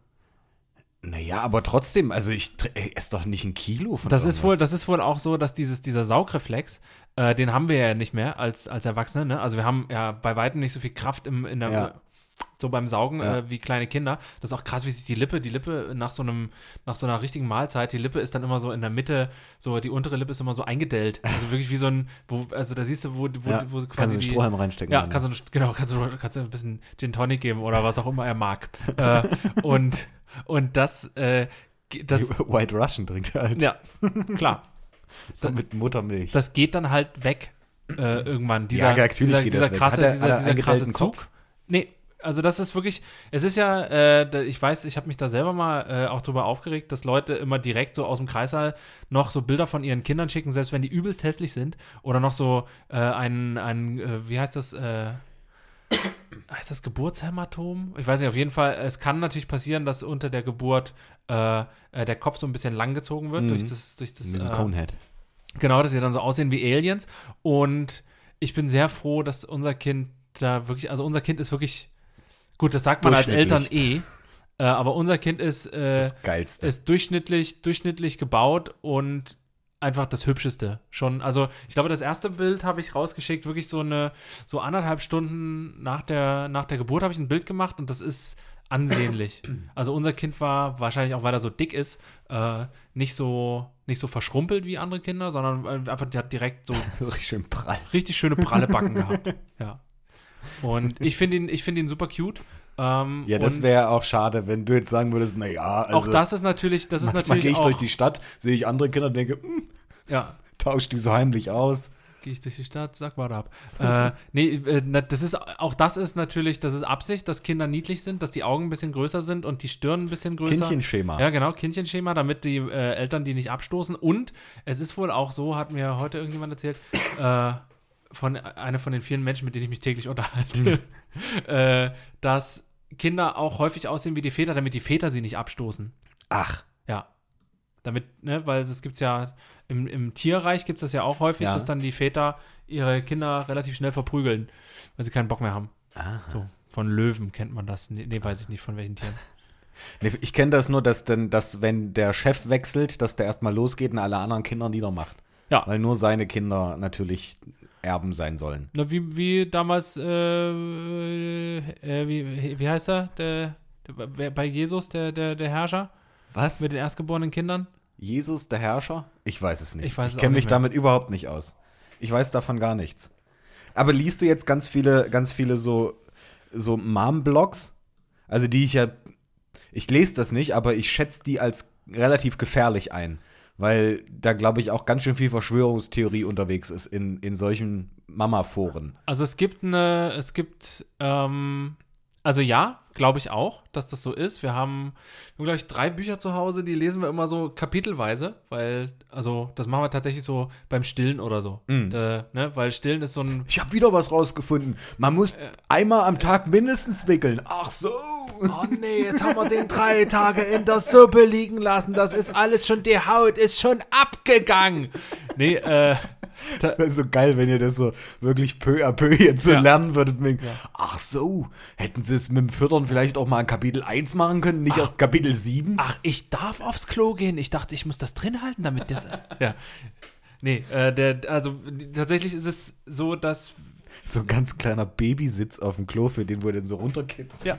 Naja, aber trotzdem, also ich, tr- ich esse doch nicht ein Kilo von Das irgendwas. ist, wohl, das ist wohl auch so, dass dieses, dieser Saugreflex, äh, den haben wir ja nicht mehr als, als Erwachsene. Ne? Also wir haben ja bei weitem nicht so viel Kraft im, in der, Ja. so beim Saugen Ja. äh, wie kleine Kinder. Das ist auch krass, wie sich die Lippe, die Lippe nach so einem, nach so einer richtigen Mahlzeit, die Lippe ist dann immer so in der Mitte, so die untere Lippe ist immer so eingedellt. Also wirklich wie so ein, wo, also da siehst du, wo, wo, Ja, wo kannst du quasi einen die, Strohhalm reinstecken. ja, dann. kannst du, genau, kannst du, kannst du ein bisschen Gin Tonic geben oder was auch immer er mag. äh, und, und das, äh, das, White Russian trinkt er halt. ja, klar. So mit Muttermilch. Das geht dann halt weg äh, irgendwann. Dieser, Ja, natürlich dieser, geht dieser das weg. krasse, Hat er- dieser, hat er dieser einen krasse gedellten Zug. Kopf? Nee, also das ist wirklich, es ist ja, äh, da- ich weiß, ich habe mich da selber mal äh, auch drüber aufgeregt, dass Leute immer direkt so aus dem Kreissaal noch so Bilder von ihren Kindern schicken, selbst wenn die übelst hässlich sind. Oder noch so äh, ein, ein äh, wie heißt das, äh, heißt das Geburtshämatom? Ich weiß nicht, auf jeden Fall, es kann natürlich passieren, dass unter der Geburt äh, äh, der Kopf so ein bisschen langgezogen wird Mhm. durch das, durch das Wie so ein äh, Conehead. Genau, dass sie dann so aussehen wie Aliens. Und ich bin sehr froh, dass unser Kind da wirklich, also unser Kind ist wirklich, gut, das sagt man als Eltern eh, äh, aber unser Kind ist, äh, Das Geilste. ist durchschnittlich, durchschnittlich gebaut und einfach das Hübscheste. Schon, also ich glaube, das erste Bild habe ich rausgeschickt, wirklich so eine, so anderthalb Stunden nach der, nach der Geburt habe ich ein Bild gemacht und das ist ansehnlich. Also unser Kind war, wahrscheinlich auch, weil er so dick ist, äh, nicht so, nicht so verschrumpelt wie andere Kinder, sondern einfach, der hat direkt so So richtig schön prall. richtig schöne pralle Backen gehabt. Ja. Und ich finde ihn, ich finde ihn super cute. Ähm, Ja, das und wäre auch schade, wenn du jetzt sagen würdest, naja, also auch das ist natürlich, das ist manchmal natürlich gehe ich auch, durch die Stadt, sehe ich andere Kinder und denke, hm, ja, tausch die so heimlich aus. gehe ich durch die Stadt, sag mal ab. äh, nee, äh, na, das ist, auch das ist natürlich, das ist Absicht, dass Kinder niedlich sind, dass die Augen ein bisschen größer sind und die Stirn ein bisschen größer. Kindchenschema. Ja, genau, Kindchenschema, damit die äh, Eltern die nicht abstoßen. Und es ist wohl auch so, hat mir heute irgendjemand erzählt, äh, von einer von den vielen Menschen, mit denen ich mich täglich unterhalte, äh, dass Kinder auch häufig aussehen wie die Väter, damit die Väter sie nicht abstoßen. Ach, Ja. Damit, ne, weil das gibt's ja, im, im Tierreich gibt es das ja auch häufig, Ja. dass dann die Väter ihre Kinder relativ schnell verprügeln, weil sie keinen Bock mehr haben. aha. So, von Löwen kennt man das. Nee, nee weiß ich nicht, von welchen Tieren. Nee, ich kenne das nur, dass, denn, dass wenn der Chef wechselt, dass der erstmal losgeht und alle anderen Kinder niedermacht. Ja. Weil nur seine Kinder natürlich Erben sein sollen. Na, wie, wie damals, äh, äh, wie, wie heißt er? Der, der, bei Jesus, der, der, der Herrscher Was? mit den erstgeborenen Kindern? Jesus, der Herrscher? Ich weiß es nicht. Ich weiß es auch kenne nicht mich mehr. damit überhaupt nicht aus. Ich weiß davon gar nichts. Aber liest du jetzt ganz viele, ganz viele so, so Mom-Blogs? Also die ich ja, ich lese das nicht, aber ich schätze die als relativ gefährlich ein. Weil da, glaube ich, auch ganz schön viel Verschwörungstheorie unterwegs ist in, in solchen Mama-Foren. Also es gibt eine, es gibt, ähm, also ja, glaube ich auch, dass das so ist. Wir haben, wir haben glaube ich, drei Bücher zu Hause, die lesen wir immer so kapitelweise, weil, also das machen wir tatsächlich so beim Stillen oder so. Mhm. Äh, ne? Weil Stillen ist so ein, Ich habe wieder was rausgefunden. Man muss einmal am Tag mindestens wickeln. Ach so. oh nee, jetzt haben wir den drei Tage in der Suppe liegen lassen, das ist alles schon, die Haut ist schon abgegangen. Nee, äh, Das wäre so geil, wenn ihr das so wirklich peu à peu jetzt so Ja. lernen würdet. Mit, ach so, hätten sie es mit dem Füttern vielleicht auch mal in Kapitel eins machen können, nicht erst Kapitel sieben? ach, ich darf aufs Klo gehen. Ich dachte, ich muss das drin halten, damit das, ja. Nee, äh, der, also die, tatsächlich ist es so, dass, So ein ganz kleiner Babysitz auf dem Klo, für den wo er denn so runterkippt. ja,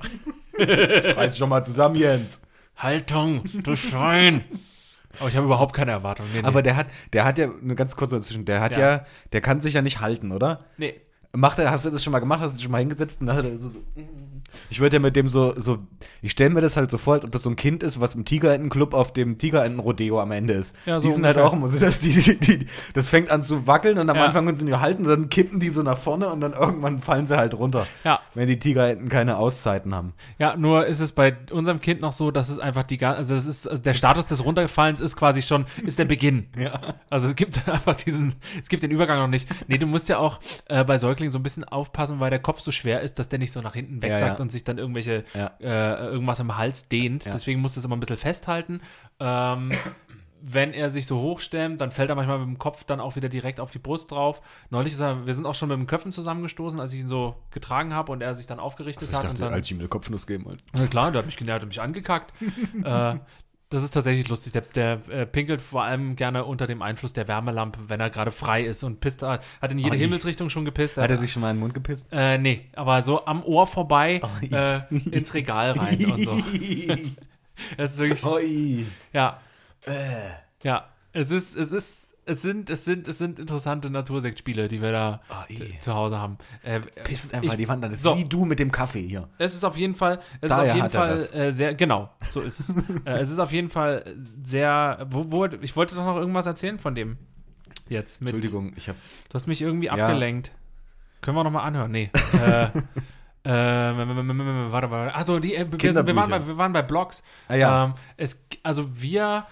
Reiß schon mal zusammen, Jens. Haltung, du Schwein. Aber ich habe überhaupt keine Erwartung. Nee, nee. Aber der hat, der hat ja, nur ganz kurz dazwischen, der hat ja. Ja. der kann sich ja nicht halten, oder? nee. Macht er, hast du das schon mal gemacht? Hast du dich schon mal hingesetzt? Und dann hat er so, so ich würde ja mit dem so, so ich stelle mir das halt so vor, als ob das so ein Kind ist, was im Tigerentenclub auf dem Tigerentenrodeo am Ende ist. Ja, so die sind halt ungefähr. auch immer so, dass die, die, die, das fängt an zu wackeln und am Ja. Anfang können sie nicht halten, dann kippen die so nach vorne und dann irgendwann fallen sie halt runter. Ja. Wenn die Tigerenten keine Auszeiten haben. Ja, nur ist es bei unserem Kind noch so, dass es einfach die ganze, also es ist, also der Status des Runtergefallens ist quasi schon, ist der Beginn. Ja. Also es gibt einfach diesen, es gibt den Übergang noch nicht. Nee, du musst ja auch äh, bei Säuglingen so ein bisschen aufpassen, weil der Kopf so schwer ist, dass der nicht so nach hinten wegsackt Ja, ja. und sich dann irgendwelche, Ja. äh, irgendwas im Hals dehnt. Ja. Deswegen musst du es immer ein bisschen festhalten. Ähm, wenn er sich so hochstemmt, dann fällt er manchmal mit dem Kopf dann auch wieder direkt auf die Brust drauf. Neulich ist er, wir sind auch schon mit den Köpfen zusammengestoßen, als ich ihn so getragen habe und er sich dann aufgerichtet Ich hat. dachte, und dann, als ich ihm eine Kopfnuss geben wollte. na klar, der hat mich genervt, hat mich angekackt. äh, das ist tatsächlich lustig. Der, der äh, pinkelt vor allem gerne unter dem Einfluss der Wärmelampe, wenn er gerade frei ist und pisst, hat in jede Oi. Himmelsrichtung schon gepisst. Hat er sich schon mal in den Mund gepisst? Äh, nee, aber so am Ohr vorbei Oi. äh, ins Regal rein und so. Es ist wirklich, Oi. ja, Äh. ja, es ist, es ist, es sind, es sind, es sind interessante Natursektspiele, die wir da Oi. äh, zu Hause haben. Äh, Pisst ich- einfach die Wand an. Das ist so. wie du mit dem Kaffee hier. Es ist auf jeden Fall, es Daher ist auf jeden hat er Fall das. äh, sehr, genau, so ist es. äh, es ist auf jeden Fall sehr, wo, wo, ich wollte doch noch irgendwas erzählen von dem jetzt. Mit, Entschuldigung, ich habe Du hast mich irgendwie Ja. abgelenkt. Können wir noch mal anhören? Nee. äh, äh, warte, warte. Achso, die, äh, wir, wir, waren Kinderbücher. bei, wir waren bei Blogs. Ah ja. Ähm, es, also wir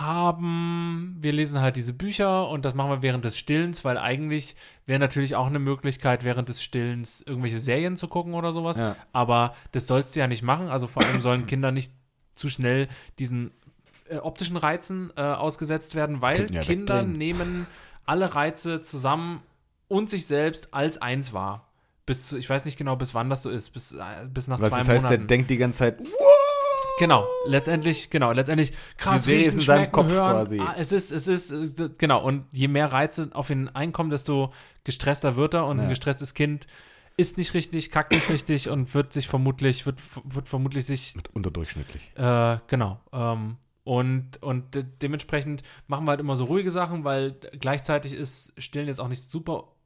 haben, wir lesen halt diese Bücher und das machen wir während des Stillens, weil eigentlich wäre natürlich auch eine Möglichkeit, während des Stillens irgendwelche Serien zu gucken oder sowas. Ja. Aber das sollst du ja nicht machen. Also vor allem sollen Kinder nicht zu schnell diesen äh, optischen Reizen äh, ausgesetzt werden, weil Könnten ja Kinder wegdrehen. nehmen alle Reize zusammen und sich selbst als eins wahr. Bis zu, ich weiß nicht genau, bis wann das so ist, bis, äh, bis nach Was zwei das heißt, Monaten. der denkt die ganze Zeit, Genau, letztendlich, genau, letztendlich krass Serie ist riechen, in seinem schmecken, Kopf hören. quasi. Ah, es ist, es ist, es ist, genau, und je mehr Reize auf ihn einkommen, desto gestresster wird er und Ja. ein gestresstes Kind isst nicht richtig, kackt nicht richtig und wird sich vermutlich, wird, wird vermutlich sich, unterdurchschnittlich. äh, genau, ähm, und, und de- dementsprechend machen wir halt immer so ruhige Sachen, weil gleichzeitig ist Stillen jetzt auch nicht super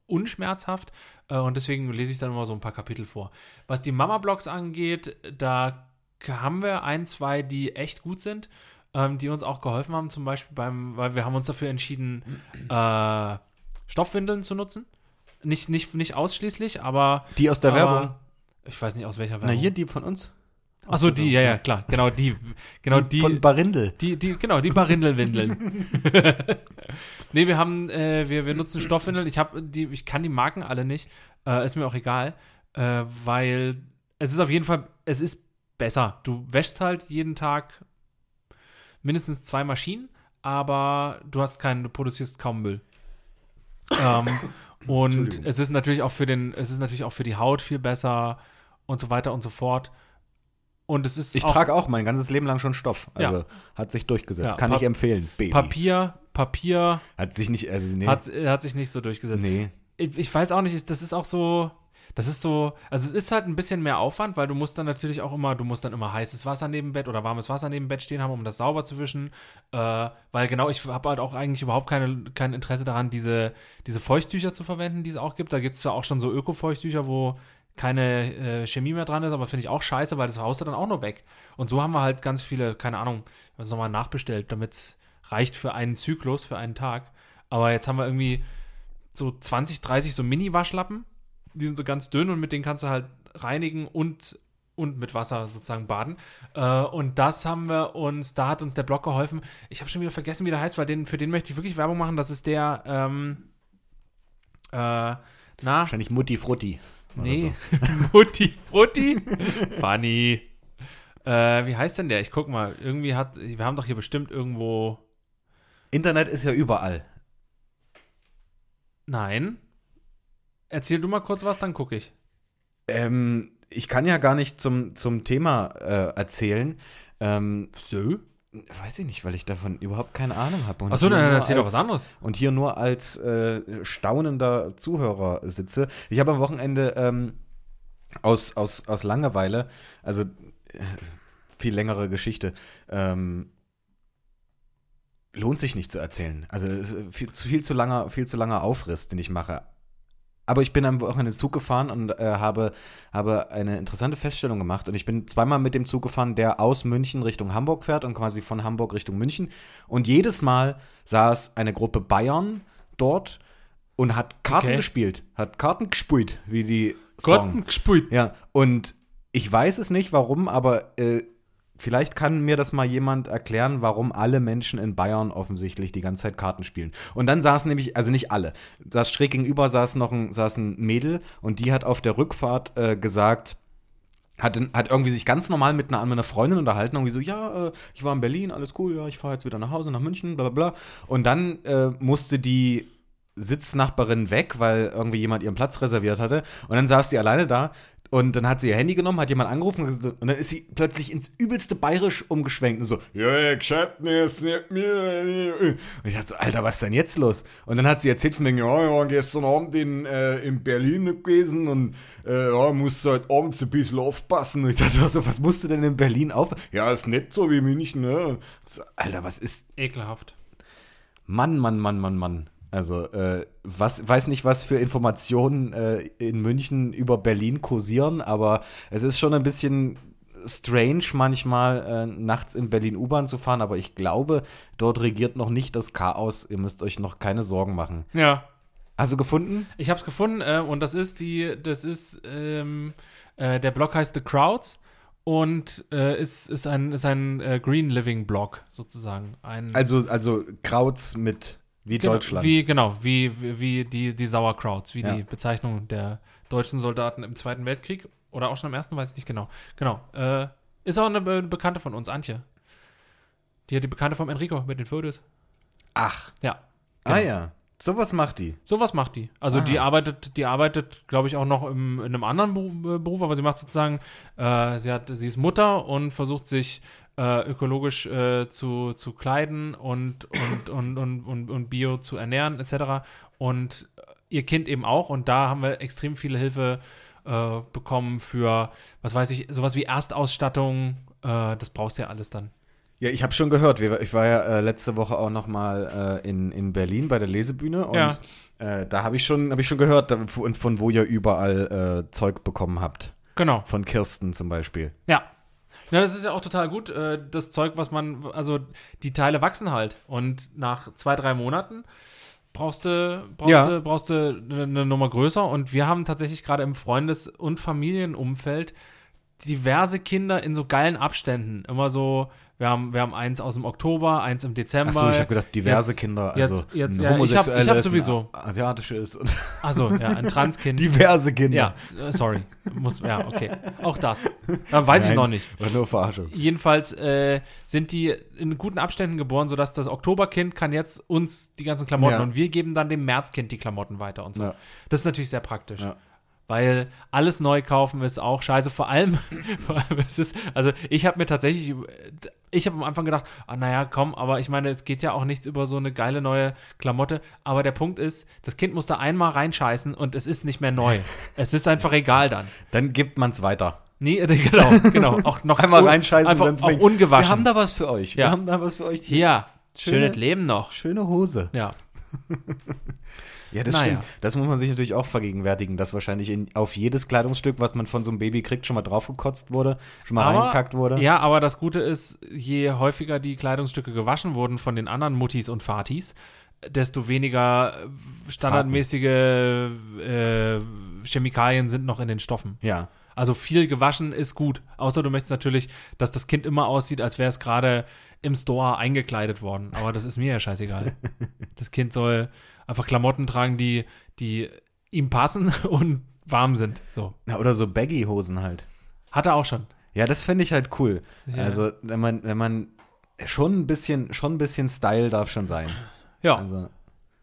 unschmerzhaft äh, und deswegen lese ich dann immer so ein paar Kapitel vor. Was die Mama-Blogs angeht, da haben wir ein, zwei, die echt gut sind, ähm, die uns auch geholfen haben, zum Beispiel beim, weil wir haben uns dafür entschieden, äh, Stoffwindeln zu nutzen. Nicht, nicht, nicht ausschließlich, aber Die aus der aber, Werbung. Ich weiß nicht, aus welcher Na, Werbung. hier die von uns. Achso, die, ja, ja, klar. Genau, die. Genau, die. Von Barindel. Die, die, genau, die Barindelwindeln. Nee, wir haben, äh, wir, wir nutzen Stoffwindeln. Ich habe die, ich kann die Marken alle nicht. Äh, ist mir auch egal. Äh, weil es ist auf jeden Fall, es ist besser. Du wäschst halt jeden Tag mindestens zwei Maschinen, aber du hast keinen, du produzierst kaum Müll. ähm, und es ist natürlich auch für den, es ist natürlich auch für die Haut viel besser und so weiter und so fort. Und es ist Ich auch trage auch mein ganzes Leben lang schon Stoff. Also Ja. hat sich durchgesetzt. Ja, Kann Pa- ich empfehlen. Baby. Papier, Papier Hat sich nicht, also nee. hat, hat sich nicht so durchgesetzt. nee. Ich, ich weiß auch nicht, ist- das ist auch so, das ist so, also es ist halt ein bisschen mehr Aufwand, weil du musst dann natürlich auch immer, du musst dann immer heißes Wasser neben dem Bett oder warmes Wasser neben dem Bett stehen haben, um das sauber zu wischen, äh, weil genau, ich habe halt auch eigentlich überhaupt keine, kein Interesse daran, diese, diese Feuchttücher zu verwenden, die es auch gibt. Da gibt es zwar auch schon so Öko-Feuchttücher, wo keine äh, Chemie mehr dran ist, aber finde ich auch scheiße, weil das haust du dann auch nur weg. Und so haben wir halt ganz viele, keine Ahnung, ich habe es nochmal nachbestellt, damit es reicht für einen Zyklus, für einen Tag. Aber jetzt haben wir irgendwie so zwanzig, dreißig so Mini-Waschlappen. Die sind so ganz dünn und mit denen kannst du halt reinigen und, und mit Wasser sozusagen baden. Äh, und das haben wir uns, da hat uns der Blog geholfen. Ich habe schon wieder vergessen, wie der heißt, weil den, für den möchte ich wirklich Werbung machen. Das ist der, ähm, äh, na, Wahrscheinlich Mutti Frutti. oder nee, Mutti Frutti. Funny. Äh, wie heißt denn der? Ich guck mal. Irgendwie hat, wir haben doch hier bestimmt irgendwo, So. Internet ist ja überall. nein. Erzähl du mal kurz was, dann gucke ich. Ähm, ich kann ja gar nicht zum, zum Thema äh, erzählen. Ähm, So? weiß ich nicht, weil ich davon überhaupt keine Ahnung habe. Und Achso, hier dann nur erzähl doch als- was anderes. Und hier nur als äh, staunender Zuhörer sitze. Ich habe am Wochenende ähm, aus, aus, aus Langeweile, also äh, viel längere Geschichte, ähm, lohnt sich nicht zu erzählen. Also es ist viel, zu, viel, zu langer, viel zu langer Aufriss, den ich mache. Aber ich bin am Wochenende Zug gefahren und äh, habe, habe eine interessante Feststellung gemacht. Und ich bin zweimal mit dem Zug gefahren, der aus München Richtung Hamburg fährt und quasi von Hamburg Richtung München. Und jedes Mal saß eine Gruppe Bayern dort und hat Karten Okay. gespielt. Hat Karten gespielt, wie die Gott, Song. gespult. Ja, und ich weiß es nicht, warum, aber äh, vielleicht kann mir das mal jemand erklären, warum alle Menschen in Bayern offensichtlich die ganze Zeit Karten spielen. Und dann saßen nämlich, also nicht alle, saß schräg gegenüber saß noch ein, saß ein Mädel und die hat auf der Rückfahrt äh, gesagt, hat, hat irgendwie sich ganz normal mit einer, mit einer Freundin unterhalten, irgendwie so, ja, äh, ich war in Berlin, alles cool, ja, ich fahre jetzt wieder nach Hause, nach München, bla bla bla. Und dann äh, musste die Sitznachbarin weg, weil irgendwie jemand ihren Platz reserviert hatte. Und dann saß sie alleine da und dann hat sie ihr Handy genommen, hat jemand angerufen und dann ist sie plötzlich ins übelste Bayerisch umgeschwenkt und so, ja, ich schaut mir jetzt nicht mehr. Und ich dachte so, Alter, was ist denn jetzt los? Und dann hat sie erzählt von wegen, ja, wir waren gestern Abend in, äh, in Berlin gewesen und äh, ja, musst du halt abends ein bisschen aufpassen. Und ich dachte so, was musst du denn in Berlin aufpassen? Ja, ist nicht so wie München, ne? So, Alter, was ist Ekelhaft. Mann, Mann, Mann, Mann, Mann. Also, äh, was, weiß nicht, was für Informationen äh, in München über Berlin kursieren, aber es ist schon ein bisschen strange manchmal, äh, nachts in Berlin U-Bahn zu fahren, aber ich glaube, dort regiert noch nicht das Chaos. Ihr müsst euch noch keine Sorgen machen. Ja. Hast du gefunden? Ich habe es gefunden äh, und das ist die, das ist, ähm, äh, der Blog heißt The Crowds und äh, ist, ist ein, ist ein äh, Green Living Blog sozusagen. Ein, Also, also Krauts mit wie genau, Deutschland. Wie, genau, wie, wie, wie die, die Sauerkrauts, wie Ja. die Bezeichnung der deutschen Soldaten im Zweiten Weltkrieg oder auch schon im Ersten, weiß ich nicht genau. Genau. Äh, ist auch eine Be Bekannte von uns, Antje. Die hat die Bekannte vom Enrico mit den Fotos. Ach, Ja. ah genau. ja, sowas macht die. Sowas macht die. Also Ah. die arbeitet, die arbeitet, glaube ich, auch noch im, in einem anderen Beru- äh, Beruf, aber sie macht sozusagen, äh, sie hat, sie ist Mutter und versucht sich äh, ökologisch äh, zu, zu kleiden und, und, und, und, und, und bio zu ernähren, et cetera. Und ihr Kind eben auch. Und da haben wir extrem viel Hilfe äh, bekommen für, was weiß ich, sowas wie Erstausstattung. Äh, das brauchst du ja alles dann. Ja, ich habe schon gehört. Wir- Ich war ja äh, letzte Woche auch noch mal äh, in, in Berlin bei der Lesebühne und Ja. äh, da habe ich schon habe ich schon gehört, da, von, von wo ihr überall äh, Zeug bekommen habt. Genau. Von Kirsten zum Beispiel. Ja. Ja, das ist ja auch total gut. äh, Das Zeug, was man, also die Teile wachsen halt. Und nach zwei, drei Monaten brauchst du, brauchst Ja. du, brauchst du eine, eine Nummer größer. Und wir haben tatsächlich gerade im Freundes- und Familienumfeld diverse Kinder in so geilen Abständen. Immer so, wir haben, wir haben eins aus dem Oktober, eins im Dezember. Achso, ich habe gedacht, diverse Jetzt- Kinder. jetzt- Also jetzt- ein ja, ich hab- ich hab homosexuelles, sowieso. ein asiatisches und Also, ja, ein Transkind. diverse Kinder. Ja, äh, sorry. Muss, ja, okay. Auch das. Dann weiß ich Nein, noch nicht. War nur Verarschung. Jedenfalls äh, sind die in guten Abständen geboren, sodass das Oktoberkind kann jetzt uns die ganzen Klamotten Ja. und wir geben dann dem Märzkind die Klamotten weiter und so. Ja. Das ist natürlich sehr praktisch. Ja. Weil alles neu kaufen ist auch scheiße. Vor allem, vor allem es ist, also ich habe mir tatsächlich, ich habe am Anfang gedacht, ah, naja, komm, aber ich meine, es geht ja auch nichts über so eine geile neue Klamotte. Aber der Punkt ist, das Kind muss da einmal reinscheißen und es ist nicht mehr neu. Es ist einfach egal dann. Dann gibt man es weiter. Nee, äh, genau, genau. Auch noch Einmal un- reinscheißen einfach und dann auch fliegen. ungewaschen. Wir haben da was für euch. Ja. Wir haben da was für euch. Hier, Schöne- schönes Leben noch. Schöne Hose. Ja. Ja, das Naja. stimmt. Das muss man sich natürlich auch vergegenwärtigen, dass wahrscheinlich in, auf jedes Kleidungsstück, was man von so einem Baby kriegt, schon mal draufgekotzt wurde, schon mal Aber- reingekackt wurde. Ja, aber das Gute ist, je häufiger die Kleidungsstücke gewaschen wurden von den anderen Muttis und Vatis, desto weniger äh, standardmäßige äh, Chemikalien sind noch in den Stoffen. Ja. Also viel gewaschen ist gut. Außer du möchtest natürlich, dass das Kind immer aussieht, als wäre es gerade im Store eingekleidet worden. Aber das ist mir ja scheißegal. Das Kind soll einfach Klamotten tragen, die, die ihm passen und warm sind. So. Na, oder so Baggy-Hosen halt. Hat er auch schon. Ja, das finde ich halt cool. Ja. Also, wenn man, wenn man schon ein bisschen, schon ein bisschen Style darf schon sein. Ja. Also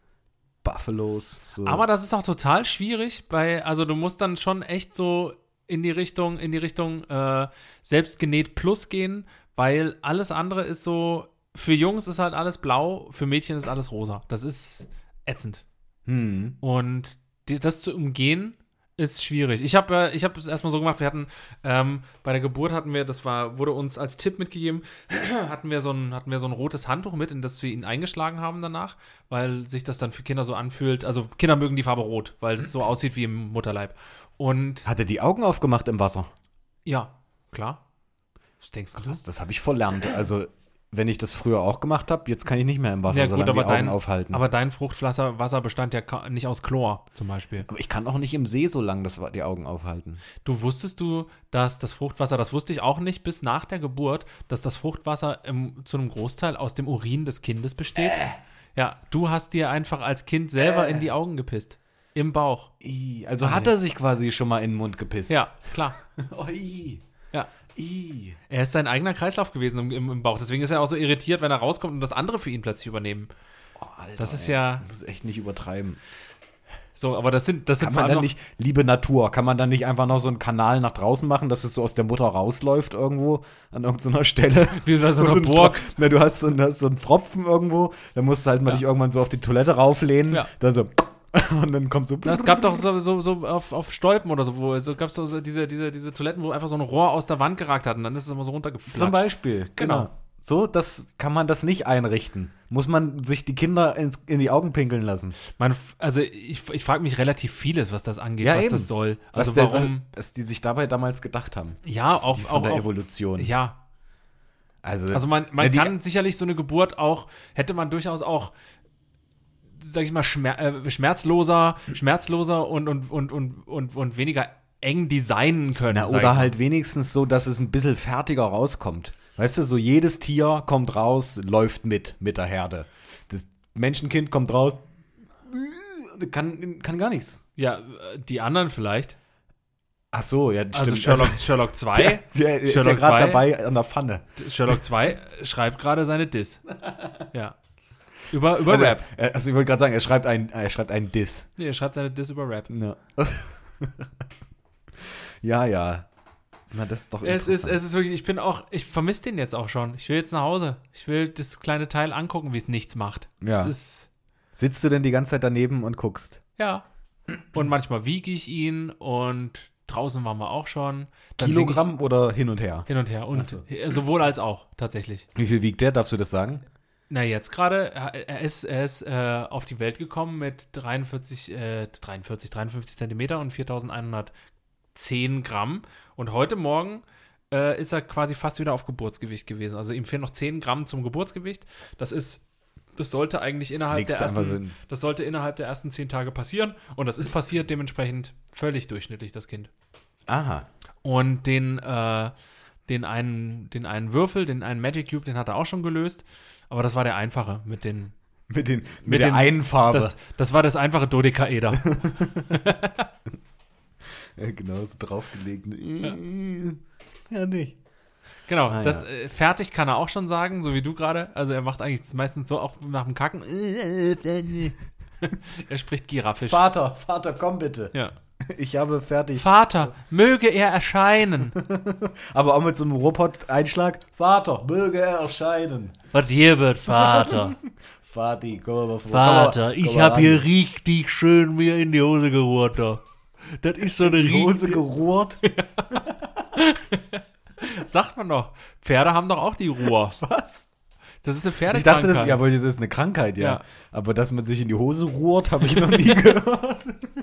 Buffalos. So. Aber das ist auch total schwierig, weil, also du musst dann schon echt so in die Richtung, in die Richtung äh, selbstgenäht plus gehen, weil alles andere ist so, für Jungs ist halt alles blau, für Mädchen ist alles rosa. Das ist ätzend. Hm. Und die, das zu umgehen ist schwierig. Ich habe äh, ich hab es erstmal so gemacht, wir hatten ähm, bei der Geburt hatten wir, das war, wurde uns als Tipp mitgegeben, hatten wir so ein, hatten wir so ein rotes Handtuch mit, in das wir ihn eingeschlagen haben danach, weil sich das dann für Kinder so anfühlt. Also Kinder mögen die Farbe rot, weil es so aussieht wie im Mutterleib. Und Hat er die Augen aufgemacht im Wasser? ja, klar. Was denkst du? Das, das habe ich verlernt. Also, wenn ich das früher auch gemacht habe, jetzt kann ich nicht mehr im Wasser Ja, so gut, lange aber die Augen dein, aufhalten. aber dein Fruchtwasser Wasser bestand ja ka- nicht aus Chlor zum Beispiel. Aber ich kann auch nicht im See so lange das, die Augen aufhalten. Du wusstest du, dass das Fruchtwasser, das wusste ich auch nicht bis nach der Geburt, dass das Fruchtwasser im, zu einem Großteil aus dem Urin des Kindes besteht? Äh. Ja, du hast dir einfach als Kind selber äh. in die Augen gepisst. Im Bauch. I, also Ach, hat nee. er sich quasi schon mal in den Mund gepisst. Ja, klar. Oh, i. Ja. I. Er ist sein eigener Kreislauf gewesen im, im, im Bauch. Deswegen ist er auch so irritiert, wenn er rauskommt und das andere für ihn plötzlich übernehmen. Oh, Alter, Das ist ey. ja- Das ist echt nicht übertreiben. So, aber das sind, das sind Kann vor man allem dann noch- nicht, liebe Natur, kann man dann nicht einfach noch so einen Kanal nach draußen machen, dass es so aus der Mutter rausläuft irgendwo an irgendeiner Stelle? wie bei so Wo einer ein Burg. Tro- Na, du hast so, einen- hast so einen Pfropfen irgendwo, dann musst du halt mal Ja. dich irgendwann so auf die Toilette rauflehnen, Ja. dann so und dann kommt so Es gab doch so, so, so auf, auf Stolpen oder so, wo so gab es so diese, diese, diese Toiletten, wo einfach so ein Rohr aus der Wand geragt hat und dann ist es immer so runtergeflatscht. zum Beispiel, genau. Genau. So, das kann man das nicht einrichten. Muss man sich die Kinder ins, in die Augen pinkeln lassen. Man, also ich, ich frage mich relativ vieles, was das angeht, Ja, was eben. das soll. Was Also der, warum, was die sich dabei damals gedacht haben. ja, auch, Die von auch, der auch Evolution. ja. Also, Also man, man Ja, die- kann sicherlich so eine Geburt auch, hätte man durchaus auch, sag ich mal, schmer äh, schmerzloser, schmerzloser und, und, und, und, und, und weniger eng designen können. Na, sag ich oder mal. halt wenigstens so, dass es ein bisschen fertiger rauskommt. Weißt du, so jedes Tier kommt raus, läuft mit, mit der Herde. Das Menschenkind kommt raus, kann, kann gar nichts. Ja, äh, die anderen vielleicht. Ach so, ja, Also stimmt. Sherlock, Sherlock zwei. der, der ist ja Sherlock gerade zwei. dabei an der Pfanne. Sherlock zwei schreibt gerade seine Diss. Ja. Über, über Also, Rap. er- also ich wollte gerade sagen, er schreibt einen, er schreibt einen Diss. Nee, er schreibt seine Diss über Rap. Ja. ja, ja. Na, das ist doch Es ist, interessant. es ist wirklich, ich bin auch, ich vermisse den jetzt auch schon. Ich will jetzt nach Hause. Ich will das kleine Teil angucken, wie es nichts macht. Ja. Es ist, Sitzt du denn die ganze Zeit daneben und guckst? ja. Und manchmal wiege ich ihn und draußen waren wir auch schon. Dann sing Kilogramm oder hin und her? ich hin und her. Und Ach so. äh, sowohl als auch, tatsächlich. Wie viel wiegt der? Darfst du das sagen? Na, jetzt gerade, er er ist, er ist äh, auf die Welt gekommen mit dreiundvierzig, äh, dreiundvierzig, dreiundfünfzig Zentimeter und viertausendeinhundertzehn Gramm. Und heute Morgen äh, ist er quasi fast wieder auf Geburtsgewicht gewesen. Also ihm fehlen noch zehn Gramm zum Geburtsgewicht. Das ist, das sollte eigentlich innerhalb Legst der du einfach so ersten, hin. das sollte innerhalb der ersten zehn Tage passieren. Und das ist passiert, dementsprechend völlig durchschnittlich, das Kind. Aha. Und den, äh, den einen, den einen Würfel, den einen Magic Cube, den hat er auch schon gelöst. Aber das war der einfache mit den. Mit, den, mit, Mit der den- einen Farbe. Das, das war das einfache Dodekaeder. ja, genau, so draufgelegt. Ja, nicht. Genau, Ah, das ja. äh, fertig kann er auch schon sagen, so wie du gerade. Also er macht eigentlich meistens so, auch nach dem Kacken. Er spricht giraffisch. Vater, Vater, komm bitte. Ja. Ich habe fertig. Vater, möge er erscheinen. Aber auch mit so einem Robot-Einschlag. Vater, möge er erscheinen. Was hier wird, Vater. Vati, komm mal vor. Vater, komm mal, ich komm mal hab ran. hier richtig schön mir in die Hose gerührt. Da. Das ist so eine die Hose richtig. gerührt. Sagt man doch. Pferde haben doch auch die Ruhr. Was? Das ist eine Ich Pferdekrankheit. dachte, das, ja, aber das ist eine Krankheit, ja. Ja. Aber dass man sich in die Hose rührt, habe ich noch nie gehört.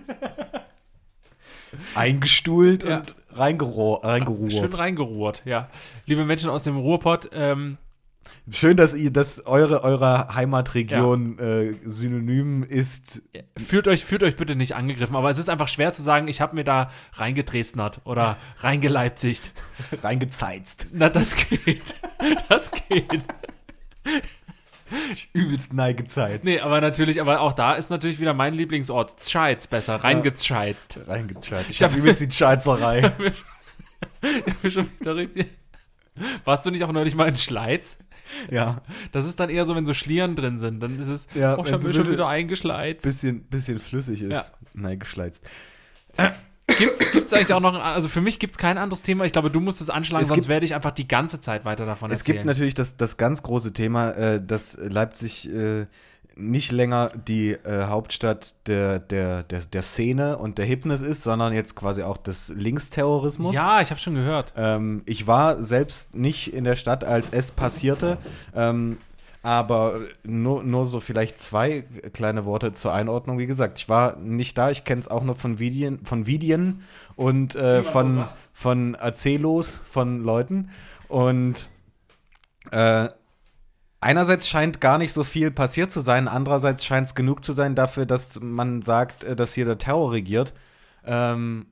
Eingestuhlt Ja. und reingeruhr, Schön reingeruhrt. reingeruhrt, ja. Liebe Menschen aus dem Ruhrpott, ähm, Schön, dass ihr, dass eure, eure Heimatregion äh, synonym ist. fühlt euch, fühlt euch bitte nicht angegriffen, aber es ist einfach schwer zu sagen, ich habe mir da reingedresnert oder reingeleipzigt. Reingezeizt. Na, das geht. Das geht. Übelst neigezeizt. Nee, aber natürlich, aber auch da ist natürlich wieder mein Lieblingsort. Scheiz besser, reingezeizt. Reingezeizt. Ich Ich habe hab- übelst die Scheizerei. Ich hab mir schon wieder richtig. Warst du nicht auch neulich mal in Schleiz? ja, Das ist dann eher so, wenn so Schlieren drin sind. Dann ist es, Ja, oh, ich wenn hab so mir ein schon bisschen- wieder eingeschleizt. bisschen, bisschen flüssig ist. Ja. Neigeschleizt. Gibt's, gibt's eigentlich auch noch, also für mich gibt's kein anderes Thema. Ich glaube, du musst es anschlagen, Es sonst gibt- werde ich einfach die ganze Zeit weiter davon Es erzählen. gibt natürlich das, das ganz große Thema, äh, dass Leipzig äh, nicht länger die äh, Hauptstadt der, der, der, der Szene und der Hipness ist, sondern jetzt quasi auch des Linksterrorismus. Ja, ich habe schon gehört. Ähm, ich war selbst nicht in der Stadt, als es passierte, ähm, aber nur, nur so vielleicht zwei kleine Worte zur Einordnung. Wie gesagt, ich war nicht da, ich kenne es auch nur von Videon, von Videon und äh, so von, sagt. von Erzählos von Leuten. Und äh, einerseits scheint gar nicht so viel passiert zu sein, andererseits scheint es genug zu sein dafür, dass man sagt, äh, dass hier der Terror regiert. Ähm,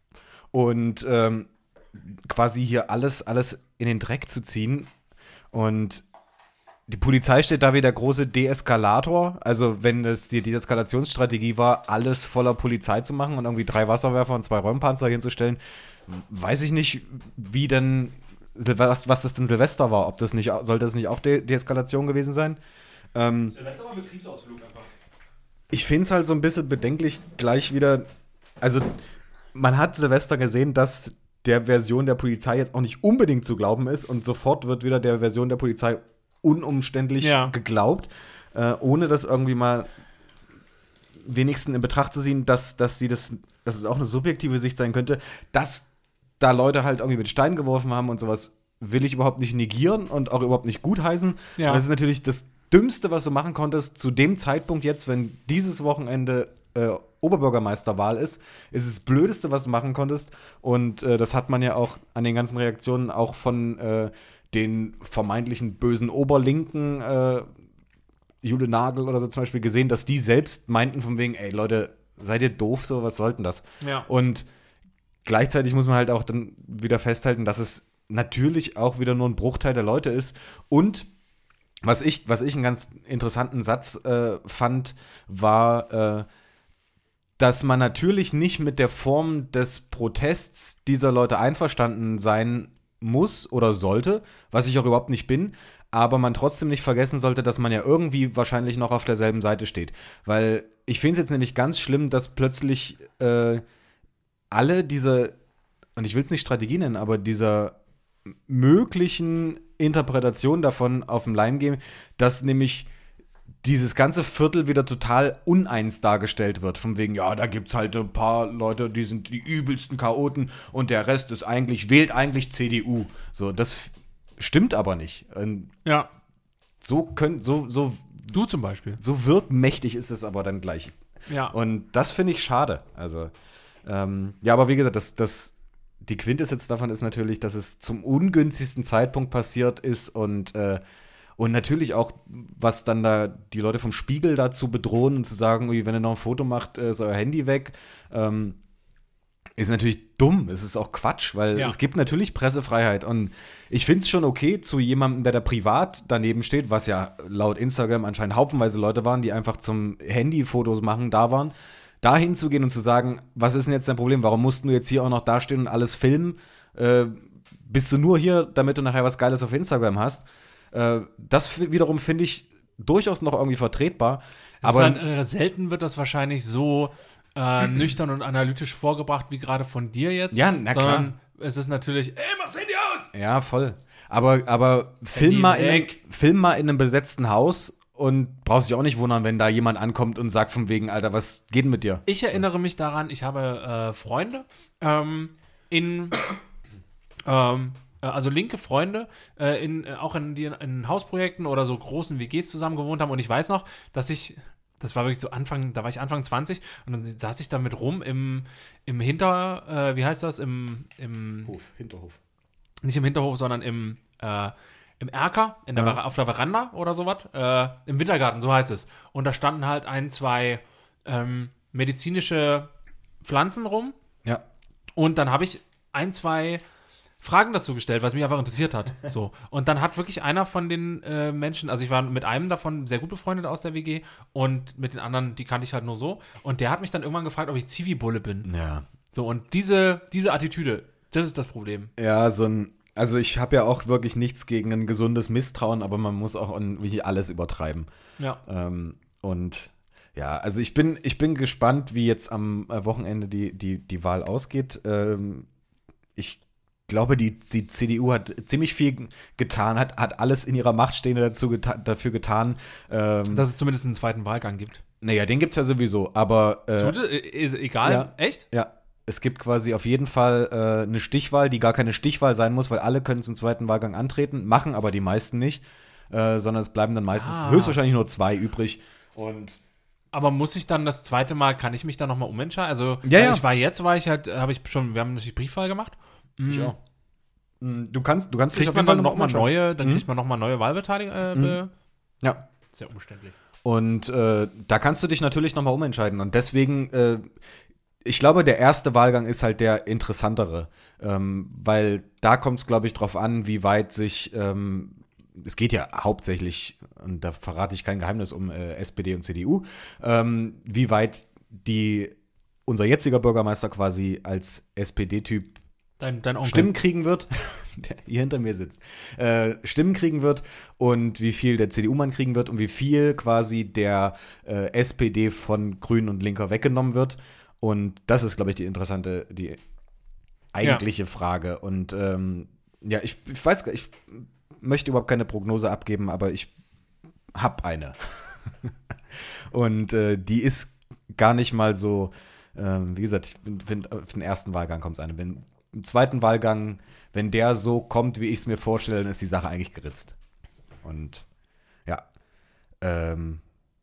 und ähm, quasi hier alles, alles in den Dreck zu ziehen. Und die Polizei steht da wie der große Deeskalator. Also wenn es die Deeskalationsstrategie war, alles voller Polizei zu machen und irgendwie drei Wasserwerfer und zwei Räumpanzer hinzustellen, weiß ich nicht, wie denn, was, was das denn Silvester war. Ob das nicht, sollte das nicht auch De Deeskalation gewesen sein? Ähm, Silvester war Betriebsausflug einfach. ich finde es halt so ein bisschen bedenklich gleich wieder, also man hat Silvester gesehen, dass der Version der Polizei jetzt auch nicht unbedingt zu glauben ist und sofort wird wieder der Version der Polizei unumständlich Ja. geglaubt, äh, ohne das irgendwie mal wenigstens in Betracht zu ziehen, dass, dass sie das, dass es auch eine subjektive Sicht sein könnte, dass da Leute halt irgendwie mit Steinen geworfen haben und sowas, will ich überhaupt nicht negieren und auch überhaupt nicht gutheißen. Ja. Und das ist natürlich das Dümmste, was du machen konntest, zu dem Zeitpunkt jetzt, wenn dieses Wochenende äh, Oberbürgermeisterwahl ist, ist es das Blödeste, was du machen konntest. Und äh, das hat man ja auch an den ganzen Reaktionen auch von äh, den vermeintlichen bösen Oberlinken, äh, Jule Nagel oder so zum Beispiel, gesehen, dass die selbst meinten von wegen, ey Leute, seid ihr doof, so, was sollten das? Ja. Und gleichzeitig muss man halt auch dann wieder festhalten, dass es natürlich auch wieder nur ein Bruchteil der Leute ist. Und was ich, was ich einen ganz interessanten Satz äh, fand, war, äh, dass man natürlich nicht mit der Form des Protests dieser Leute einverstanden sein muss oder sollte, was ich auch überhaupt nicht bin, aber man trotzdem nicht vergessen sollte, dass man ja irgendwie wahrscheinlich noch auf derselben Seite steht. Weil ich finde es jetzt nämlich ganz schlimm, dass plötzlich äh, alle diese, und ich will es nicht Strategie nennen, aber dieser möglichen Interpretation davon auf den Leim gehen, dass nämlich dieses ganze Viertel wieder total uneins dargestellt wird. Von wegen, ja, da gibt's halt ein paar Leute, die sind die übelsten Chaoten und der Rest ist eigentlich, wählt eigentlich C D U. So, das stimmt aber nicht. Und Ja, so können, so, so, du zum Beispiel. so wirkmächtig ist es aber dann gleich. Ja. Und das finde ich schade. Also, ähm, ja, aber wie gesagt, das, das, die Quintessenz davon ist natürlich, dass es zum ungünstigsten Zeitpunkt passiert ist und, äh, und natürlich auch, was dann da die Leute vom Spiegel dazu bedrohen und zu sagen, ui, wenn ihr noch ein Foto macht, ist euer Handy weg, ähm, ist natürlich dumm. Es ist auch Quatsch, weil Ja. es gibt natürlich Pressefreiheit. Und ich finde es schon okay, zu jemandem, der da privat daneben steht, was ja laut Instagram anscheinend haufenweise Leute waren, die einfach zum Handy-Fotos machen da waren, da hinzugehen und zu sagen, was ist denn jetzt dein Problem? Warum musst du jetzt hier auch noch dastehen und alles filmen? Äh, bist du nur hier, damit du nachher was Geiles auf Instagram hast? Äh, das f- wiederum finde ich durchaus noch irgendwie vertretbar. Es Aber ist halt, äh, selten wird das wahrscheinlich so äh, nüchtern und analytisch vorgebracht, wie gerade von dir jetzt. Ja, na klar. Sondern es ist natürlich, ey, mach's Handy aus! ja, voll. Aber, aber film, Handy mal in einem, weg. film mal in einem besetzten Haus und brauchst dich auch nicht wundern, wenn da jemand ankommt und sagt von wegen, Alter, was geht denn mit dir? Ich erinnere mich daran, ich habe äh, Freunde ähm, in, ähm, äh, also linke Freunde, äh, in, äh, auch in, die in, in Hausprojekten oder so großen W Gs zusammen gewohnt haben. Und ich weiß noch, dass ich, das war wirklich so Anfang, da war ich Anfang zwanzig und dann saß ich damit rum im, im Hinter, äh, wie heißt das, im, im Hof, Hinterhof. nicht im Hinterhof, sondern im, äh, im Erker, in der Ja. Ver- auf der Veranda oder sowas, äh, im Wintergarten, so heißt es. Und da standen halt ein, zwei ähm, medizinische Pflanzen rum Ja. und dann habe ich ein, zwei Fragen dazu gestellt, was mich einfach interessiert hat. So. Und dann hat wirklich einer von den äh, Menschen, also ich war mit einem davon sehr gut befreundet aus der W G und mit den anderen, die kannte ich halt nur so. Und der hat mich dann irgendwann gefragt, ob ich Zivi-Bulle bin. Ja. So, und diese, diese Attitüde, das ist das Problem. Ja, so ein, also ich habe ja auch wirklich nichts gegen ein gesundes Misstrauen, aber man muss auch irgendwie alles übertreiben. Ja. Ähm, und ja, also ich bin, ich bin gespannt, wie jetzt am äh, Wochenende die, die, die Wahl ausgeht. Ähm, ich glaube, die, die C D U hat ziemlich viel getan, hat, hat alles in ihrer Macht Stehende dazu geta- dafür getan. Ähm, Dass es zumindest einen zweiten Wahlgang gibt. naja, den gibt es ja sowieso, aber äh, Tut es? Ist egal? ja. Echt? ja, es gibt quasi auf jeden Fall äh, eine Stichwahl, die gar keine Stichwahl sein muss, weil alle können zum zweiten Wahlgang antreten, machen aber die meisten nicht, äh, sondern es bleiben dann meistens Ah. höchstwahrscheinlich nur zwei übrig. Und Aber muss ich dann das zweite Mal, kann ich mich dann nochmal umentscheiden? Also, Ja, weil ja. ich war jetzt, war ich halt, habe ich schon, wir haben natürlich Briefwahl gemacht. ich auch. Mm, Du kannst, du kannst dich Kriegt auf man jeden Fall dann nochmal umentscheiden. neue, dann Mhm. kriegt man nochmal neue Wahlbeteiligung. Äh, be- Ja. Sehr umständlich. Und äh, da kannst du dich natürlich nochmal umentscheiden. Und deswegen, äh, ich glaube, der erste Wahlgang ist halt der interessantere. Ähm, weil da kommt es, glaube ich, drauf an, wie weit sich, ähm, es geht ja hauptsächlich, und da verrate ich kein Geheimnis, um äh, S P D und C D U, ähm, wie weit die, unser jetziger Bürgermeister quasi als S P D-Typ Dein, dein Onkel. Stimmen kriegen wird, der hier hinter mir sitzt, äh, Stimmen kriegen wird und wie viel der C D U-Mann kriegen wird und wie viel quasi der äh, S P D von Grünen und Linker weggenommen wird. Und das ist, glaube ich, die interessante, die eigentliche Frage. Und ähm, ja, ich, ich weiß gar ich möchte überhaupt keine Prognose abgeben, aber ich habe eine. Und äh, die ist gar nicht mal so, ähm, wie gesagt, ich finde, auf den ersten Wahlgang kommt es eine. Wenn im zweiten Wahlgang, wenn der so kommt, wie ich es mir vorstelle, dann ist die Sache eigentlich geritzt. Und ja. Ähm,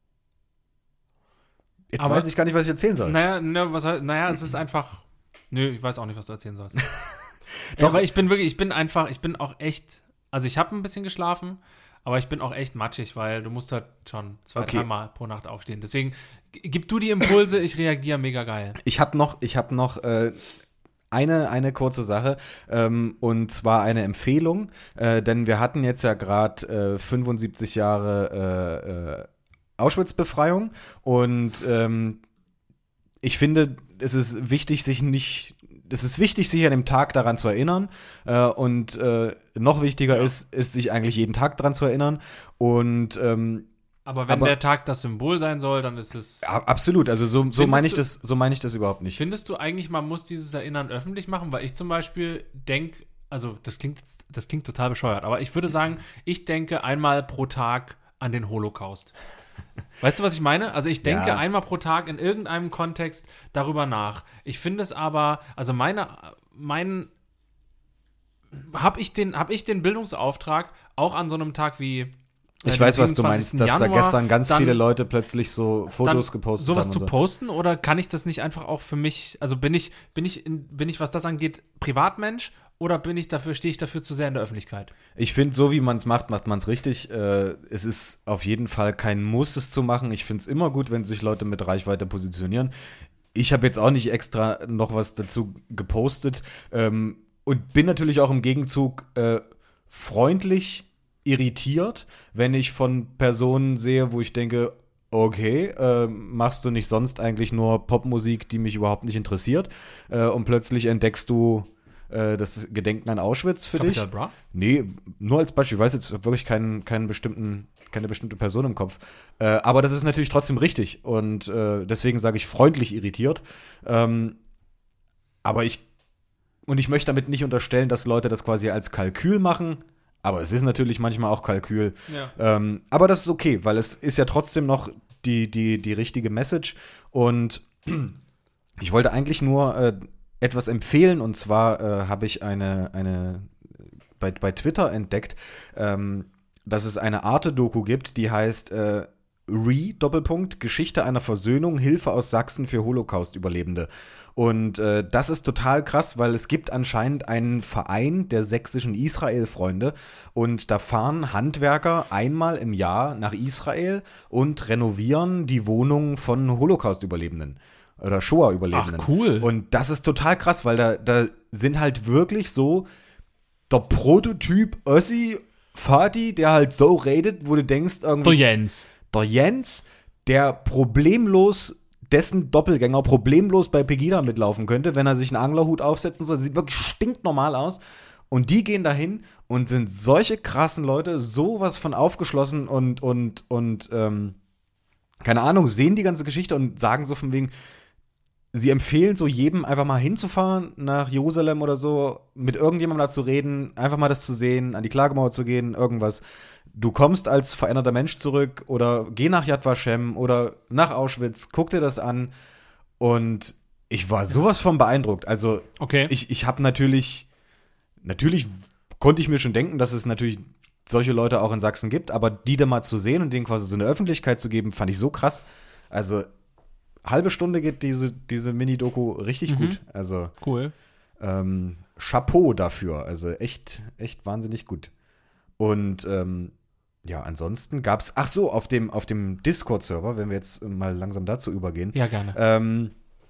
jetzt Aber- weiß ich gar nicht, was ich erzählen soll. Naja, ne, was, heißt- naja, es ist einfach. Nö, ich weiß auch nicht, was du erzählen sollst. Doch. Doch, aber ich bin wirklich, ich bin einfach, ich bin auch echt. Also ich habe ein bisschen geschlafen, aber ich bin auch echt matschig, weil du musst halt schon zwei, Okay. dreimal pro Nacht aufstehen. Deswegen g- gib du die Impulse, ich reagiere mega geil. Ich habe noch, ich habe noch äh, eine, eine kurze Sache ähm, und zwar eine Empfehlung, äh, denn wir hatten jetzt ja gerade äh, fünfundsiebzig Jahre äh, äh, Auschwitz-Befreiung und ähm, ich finde, es ist wichtig, sich nicht, es ist wichtig, sich an dem Tag daran zu erinnern äh, und äh, noch wichtiger Ja. ist, ist, sich eigentlich jeden Tag daran zu erinnern und ähm, Aber wenn Aber- der Tag das Symbol sein soll, dann ist es. ja, absolut, also so, so Findest meine ich du- das, so meine ich das überhaupt nicht. Findest du eigentlich, man muss dieses Erinnern öffentlich machen? Weil ich zum Beispiel denke, also das klingt, das klingt total bescheuert, aber ich würde sagen, ich denke einmal pro Tag an den Holocaust. Weißt du, was ich meine? Also ich denke Ja. einmal pro Tag in irgendeinem Kontext darüber nach. Ich finde es aber, also meine, mein, habe ich den, habe ich den Bildungsauftrag auch an so einem Tag wie äh, Ich dem weiß, was du meinst, siebenundzwanzigsten dass da Januar gestern ganz dann- viele Leute plötzlich so Fotos dann gepostet sowas haben. zu und so. posten oder kann ich das nicht einfach auch für mich, also bin ich, bin ich, in, bin ich, was das angeht, Privatmensch oder bin ich dafür, stehe ich dafür zu sehr in der Öffentlichkeit? Ich finde, so wie man es macht, macht man es richtig. Äh, es ist auf jeden Fall kein Muss, es zu machen. Ich finde es immer gut, wenn sich Leute mit Reichweite positionieren. Ich habe jetzt auch nicht extra noch was dazu gepostet ähm, und bin natürlich auch im Gegenzug äh, freundlich irritiert, wenn ich von Personen sehe, wo ich denke, okay, äh, machst du nicht sonst eigentlich nur Popmusik, die mich überhaupt nicht interessiert äh, und plötzlich entdeckst du äh, das Gedenken an Auschwitz für Capital dich? Bra? Nee, nur als Beispiel. Ich weiß jetzt wirklich keinen, keinen bestimmten, keine bestimmte Person im Kopf. Äh, aber das ist natürlich trotzdem richtig. Und äh, deswegen sage ich freundlich irritiert. Ähm, aber ich, und ich möchte damit nicht unterstellen, dass Leute das quasi als Kalkül machen. Aber es ist natürlich manchmal auch Kalkül. Ja. Ähm, aber das ist okay, weil es ist ja trotzdem noch die, die, die richtige Message. Und ich wollte eigentlich nur äh, etwas empfehlen. Und zwar äh, habe ich eine, eine bei, bei Twitter entdeckt, ähm, dass es eine Arte-Doku gibt, die heißt äh, Re, Doppelpunkt, Geschichte einer Versöhnung, Hilfe aus Sachsen für Holocaust-Überlebende. Und äh, das ist total krass, weil es gibt anscheinend einen Verein der sächsischen Israel-Freunde und da fahren Handwerker einmal im Jahr nach Israel und renovieren die Wohnungen von Holocaust-Überlebenden oder Shoah-Überlebenden. Ach, cool. Und das ist total krass, weil da, da sind halt wirklich so der Prototyp Ossi Fadi, der halt so redet, wo du denkst, irgendwie Der Jens. der Jens, der problemlos dessen Doppelgänger problemlos bei Pegida mitlaufen könnte, wenn er sich einen Anglerhut aufsetzen soll. Sieht wirklich stinknormal aus. Und die gehen dahin und sind solche krassen Leute, sowas von aufgeschlossen und, und, und, ähm, keine Ahnung, sehen die ganze Geschichte und sagen so von wegen, sie empfehlen so jedem einfach mal hinzufahren nach Jerusalem oder so, mit irgendjemandem da zu reden, einfach mal das zu sehen, an die Klagemauer zu gehen, irgendwas. Du kommst als veränderter Mensch zurück oder geh nach Yad Vashem oder nach Auschwitz, guck dir das an und ich war sowas von beeindruckt. Also Okay. ich, ich habe natürlich, natürlich konnte ich mir schon denken, dass es natürlich solche Leute auch in Sachsen gibt, aber die da mal zu sehen und denen quasi so eine Öffentlichkeit zu geben, fand ich so krass. Also halbe Stunde geht diese, diese Mini-Doku richtig Mhm. gut. Also Cool. ähm, Chapeau dafür. Also echt, echt wahnsinnig gut. Und ähm, ja, ansonsten gab es, ach so, auf dem, auf dem Discord-Server, wenn wir jetzt mal langsam dazu übergehen. Ja, gerne. Ähm,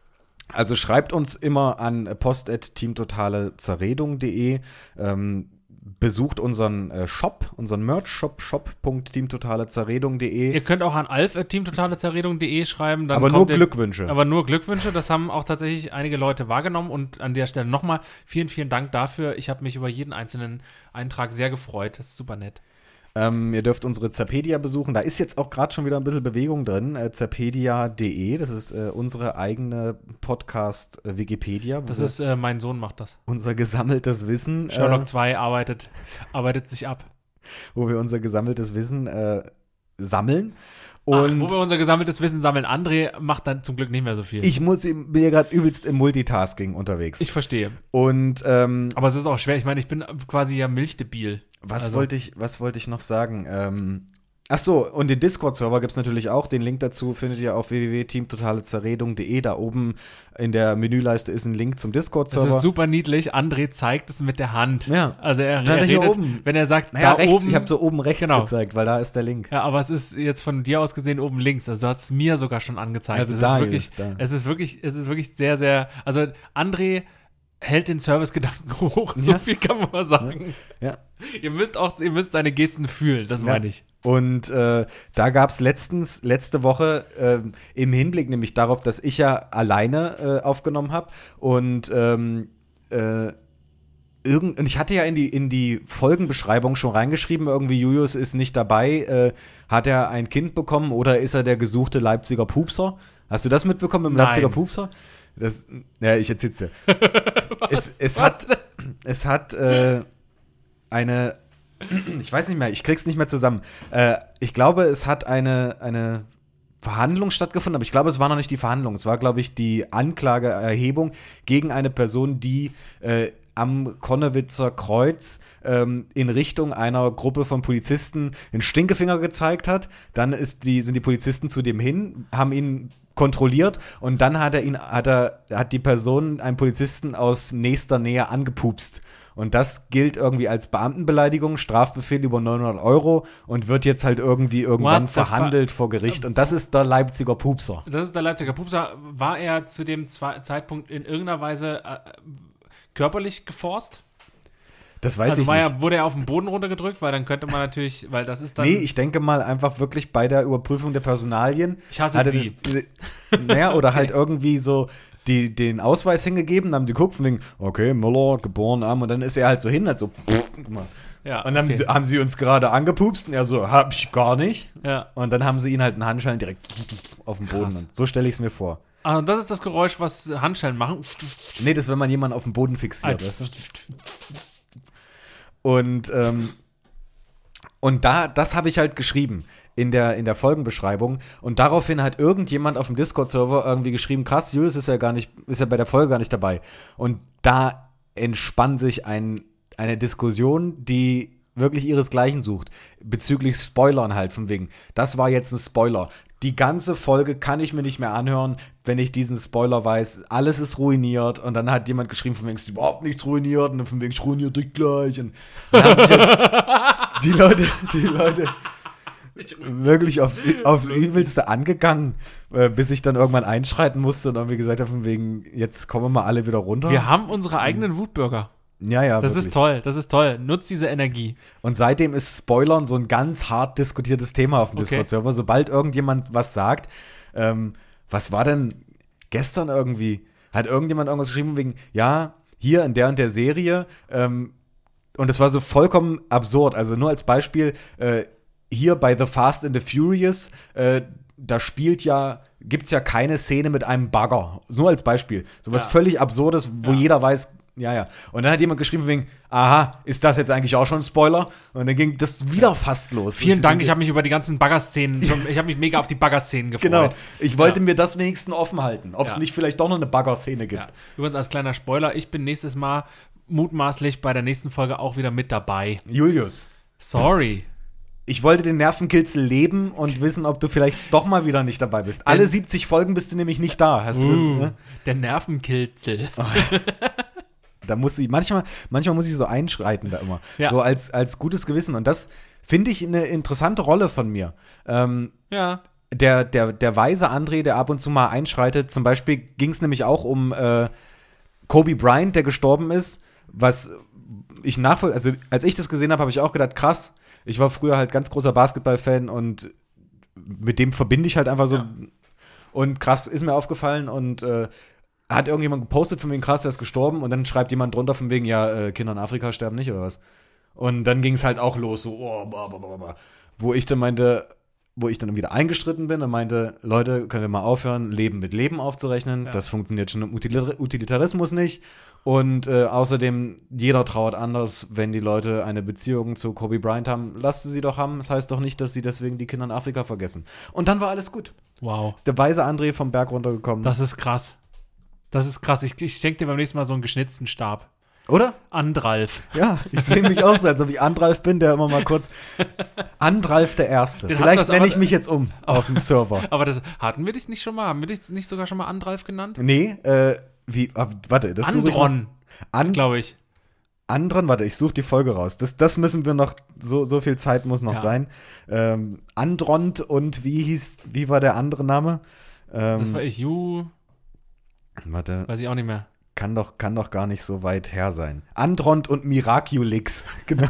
also schreibt uns immer an post at teamtotale-zerredung punkt de. Ähm, besucht unseren äh, Shop, unseren Merch-Shop, shop punkt teamtotale-zerredung punkt de. Ihr könnt auch an alf at teamtotale-zerredung punkt de schreiben. Dann Aber nur kommt ihr- Glückwünsche. Aber nur Glückwünsche, das haben auch tatsächlich einige Leute wahrgenommen und an der Stelle nochmal vielen, vielen Dank dafür. Ich habe mich über jeden einzelnen Eintrag sehr gefreut. Das ist super nett. Ähm, ihr dürft unsere Zapedia besuchen. Da ist jetzt auch gerade schon wieder ein bisschen Bewegung drin. Äh, zapedia punkt de, das ist äh, unsere eigene Podcast-Wikipedia. Das ist, äh, mein Sohn macht das. unser gesammeltes Wissen. Sherlock äh, zwei arbeitet, arbeitet sich ab. wo wir unser gesammeltes Wissen äh, sammeln. Ach, Und wo wir unser gesammeltes Wissen sammeln. André macht dann zum Glück nicht mehr so viel. ich muss im- bin ja gerade übelst im Multitasking unterwegs. Ich verstehe. Und ähm, Aber es ist auch schwer. Ich meine, ich bin quasi ja milchdebil. was also- wollte ich, was wollte ich noch sagen? Ähm, ach so, und den Discord-Server gibt es natürlich auch. Den Link dazu findet ihr auf w w w punkt teamtotale-zerredung punkt de. Da oben in der Menüleiste ist ein Link zum Das Discord-Server. ist super niedlich. André zeigt es mit der Hand. Ja. Also er, Na, er hier redet, oben. wenn er sagt, Naja, da rechts. oben. Ich habe so oben rechts Genau. gezeigt, weil da ist der Link. Ja, aber es ist jetzt von dir aus gesehen oben links. Also du hast es mir sogar schon angezeigt. Also es da ist wirklich, ist da. es ist wirklich, es ist wirklich sehr, sehr. Also André hält den Servicegedanken hoch. So Ja. viel kann man mal sagen. Ja. Ihr müsst auch, ihr müsst seine Gesten fühlen. Das Ja. meine ich. Und äh, da gab es letztens, letzte Woche, ähm, im Hinblick nämlich darauf, dass ich ja alleine äh, aufgenommen habe und ähm, äh, irgend, und ich hatte ja in die, in die Folgenbeschreibung schon reingeschrieben, irgendwie Julius ist nicht dabei, äh, hat er ein Kind bekommen oder ist er der gesuchte Leipziger Pupser? Hast du das mitbekommen im Nein. Leipziger Pupser? Das, ja, ich erzähl's dir. es, es Was hat, es hat äh, eine ich weiß nicht mehr, ich krieg's nicht mehr zusammen. Äh, ich glaube, es hat eine, eine Verhandlung stattgefunden, aber ich glaube, es war noch nicht die Verhandlung. Es war, glaube ich, die Anklageerhebung gegen eine Person, die äh, am Konnewitzer Kreuz ähm, in Richtung einer Gruppe von Polizisten den Stinkefinger gezeigt hat. Dann ist die, sind die Polizisten zu dem hin, haben ihn kontrolliert und dann hat er ihn, hat er, hat die Person einen Polizisten aus nächster Nähe angepupst. Und das gilt irgendwie als Beamtenbeleidigung, Strafbefehl über neunhundert Euro und wird jetzt halt irgendwie irgendwann What the verhandelt vor Gericht. Und das ist der Leipziger Pupser. Das ist der Leipziger Pupser. War er zu dem Zwei- Zeitpunkt in irgendeiner Weise äh, körperlich geforst? Das weiß also ich war nicht. Er, wurde er auf den Boden runtergedrückt? Weil dann könnte man natürlich, weil das ist dann... Nee, ich denke mal einfach wirklich bei der Überprüfung der Personalien. Ich hasse hat er- sie. Naja, oder halt irgendwie so die, den Ausweis hingegeben, dann haben sie geguckt von wegen, okay, Müller, geboren am, und dann ist er halt so hin, halt so, pff, guck mal. Ja, Und dann haben, okay. sie, haben sie uns gerade angepupst und er so, hab ich gar nicht. Ja. Und dann haben sie ihn halt einen Handschellen direkt auf den Boden. Krass. Und so stelle ich es mir vor. Ah, und das ist das Geräusch, was Handschellen machen. Nee, das ist, wenn man jemanden auf den Boden fixiert, weißt du? Und, ähm, und da, das habe ich halt geschrieben in der, in der Folgenbeschreibung. Und daraufhin hat irgendjemand auf dem Discord-Server irgendwie geschrieben, krass, Julius ist ja gar nicht, ist ja bei der Folge gar nicht dabei. Und da entspann sich ein, eine Diskussion, die wirklich ihresgleichen sucht, bezüglich Spoilern halt, von wegen, das war jetzt ein Spoiler. Die ganze Folge kann ich mir nicht mehr anhören, wenn ich diesen Spoiler weiß. Alles ist ruiniert. Und dann hat jemand geschrieben, von wegen, es ist überhaupt nichts ruiniert. Und dann von wegen, ich ruiniere dich gleich. Und dann haben sich halt die Leute, die Leute wirklich aufs, aufs Übelste angegangen, äh, bis ich dann irgendwann einschreiten musste und irgendwie gesagt habe, von wegen, jetzt kommen wir mal alle wieder runter. Wir haben unsere eigenen Wutbürger. ja, ja, Das wirklich. ist toll, das ist toll. Nutzt diese Energie. Und seitdem ist Spoilern so ein ganz hart diskutiertes Thema auf dem Okay. Discord-Server. Sobald irgendjemand was sagt, ähm, was war denn gestern irgendwie? Hat irgendjemand irgendwas geschrieben wegen, ja, hier in der und der Serie, ähm, und es war so vollkommen absurd. Also nur als Beispiel, äh, hier bei The Fast and the Furious, äh, da spielt ja, gibt's ja keine Szene mit einem Bagger. Nur als Beispiel. So was Ja. völlig Absurdes, wo Ja. jeder weiß, ja, ja. Und dann hat jemand geschrieben wegen, aha, ist das jetzt eigentlich auch schon ein Spoiler? Und dann ging das wieder fast los. Vielen Ich Dank, denke, ich habe mich über die ganzen Baggerszenen schon, ich habe mich mega auf die Baggerszenen gefreut. Genau. Ich wollte Ja. mir das wenigstens offen halten, ob es Ja. nicht vielleicht doch noch eine Bagger-Szene gibt. Ja. Übrigens als kleiner Spoiler, ich bin nächstes Mal mutmaßlich bei der nächsten Folge auch wieder mit dabei. Julius, Sorry. ich wollte den Nervenkitzel leben und wissen, ob du vielleicht doch mal wieder nicht dabei bist. Alle siebzig Folgen bist du nämlich nicht da. Hast du das, Uh, ne? der Nervenkitzel. Da muss ich, manchmal, manchmal muss ich so einschreiten da immer. Ja. So als, als gutes Gewissen. Und das finde ich eine interessante Rolle von mir. Ähm, Ja. der, der, der weise André, der ab und zu mal einschreitet, zum Beispiel ging es nämlich auch um äh, Kobe Bryant, der gestorben ist, was ich nachvoll, also als ich das gesehen habe, habe ich auch gedacht, krass, ich war früher halt ganz großer Basketball-Fan und mit dem verbinde ich halt einfach so. Ja. Und krass, ist mir aufgefallen und äh, hat irgendjemand gepostet von wegen, krass, der ist gestorben und dann schreibt jemand drunter von wegen, ja, äh, Kinder in Afrika sterben nicht oder was. Und dann ging es halt auch los, so, oh, bah, bah, bah, bah. Wo ich dann meinte, wo ich dann wieder eingestritten bin und meinte, Leute, können wir mal aufhören, Leben mit Leben aufzurechnen. Ja. Das funktioniert schon im Util- Utilitarismus nicht. Und äh, außerdem, jeder trauert anders, wenn die Leute eine Beziehung zu Kobe Bryant haben. Lasst sie doch haben. Das heißt doch nicht, dass sie deswegen die Kinder in Afrika vergessen. Und dann war alles gut. Wow. Ist der weise André vom Berg runtergekommen. Das ist krass. Das ist krass. Ich, ich schenke dir beim nächsten Mal so einen geschnitzten Stab. Oder? Andralf. Ja, ich sehe mich auch so, als ob ich Andralf bin, der immer mal kurz. Andralf der Erste. Den hat Vielleicht das nenne aber- ich mich jetzt um auf dem Server. Aber das, hatten wir dich nicht schon mal? Haben wir dich nicht sogar schon mal Andralf genannt? Nee, äh, wie, ah, warte, das suche ich noch. Andron, An, glaube ich. Andron, warte, ich suche die Folge raus. Das, das müssen wir noch, so, so viel Zeit muss noch Ja. sein. Ähm, Andront und wie hieß, wie war der andere Name? Ähm, Das war ich. Ju, warte, weiß ich auch nicht mehr. kann doch, kann doch gar nicht so weit her sein. Andront und Miraculix, genau.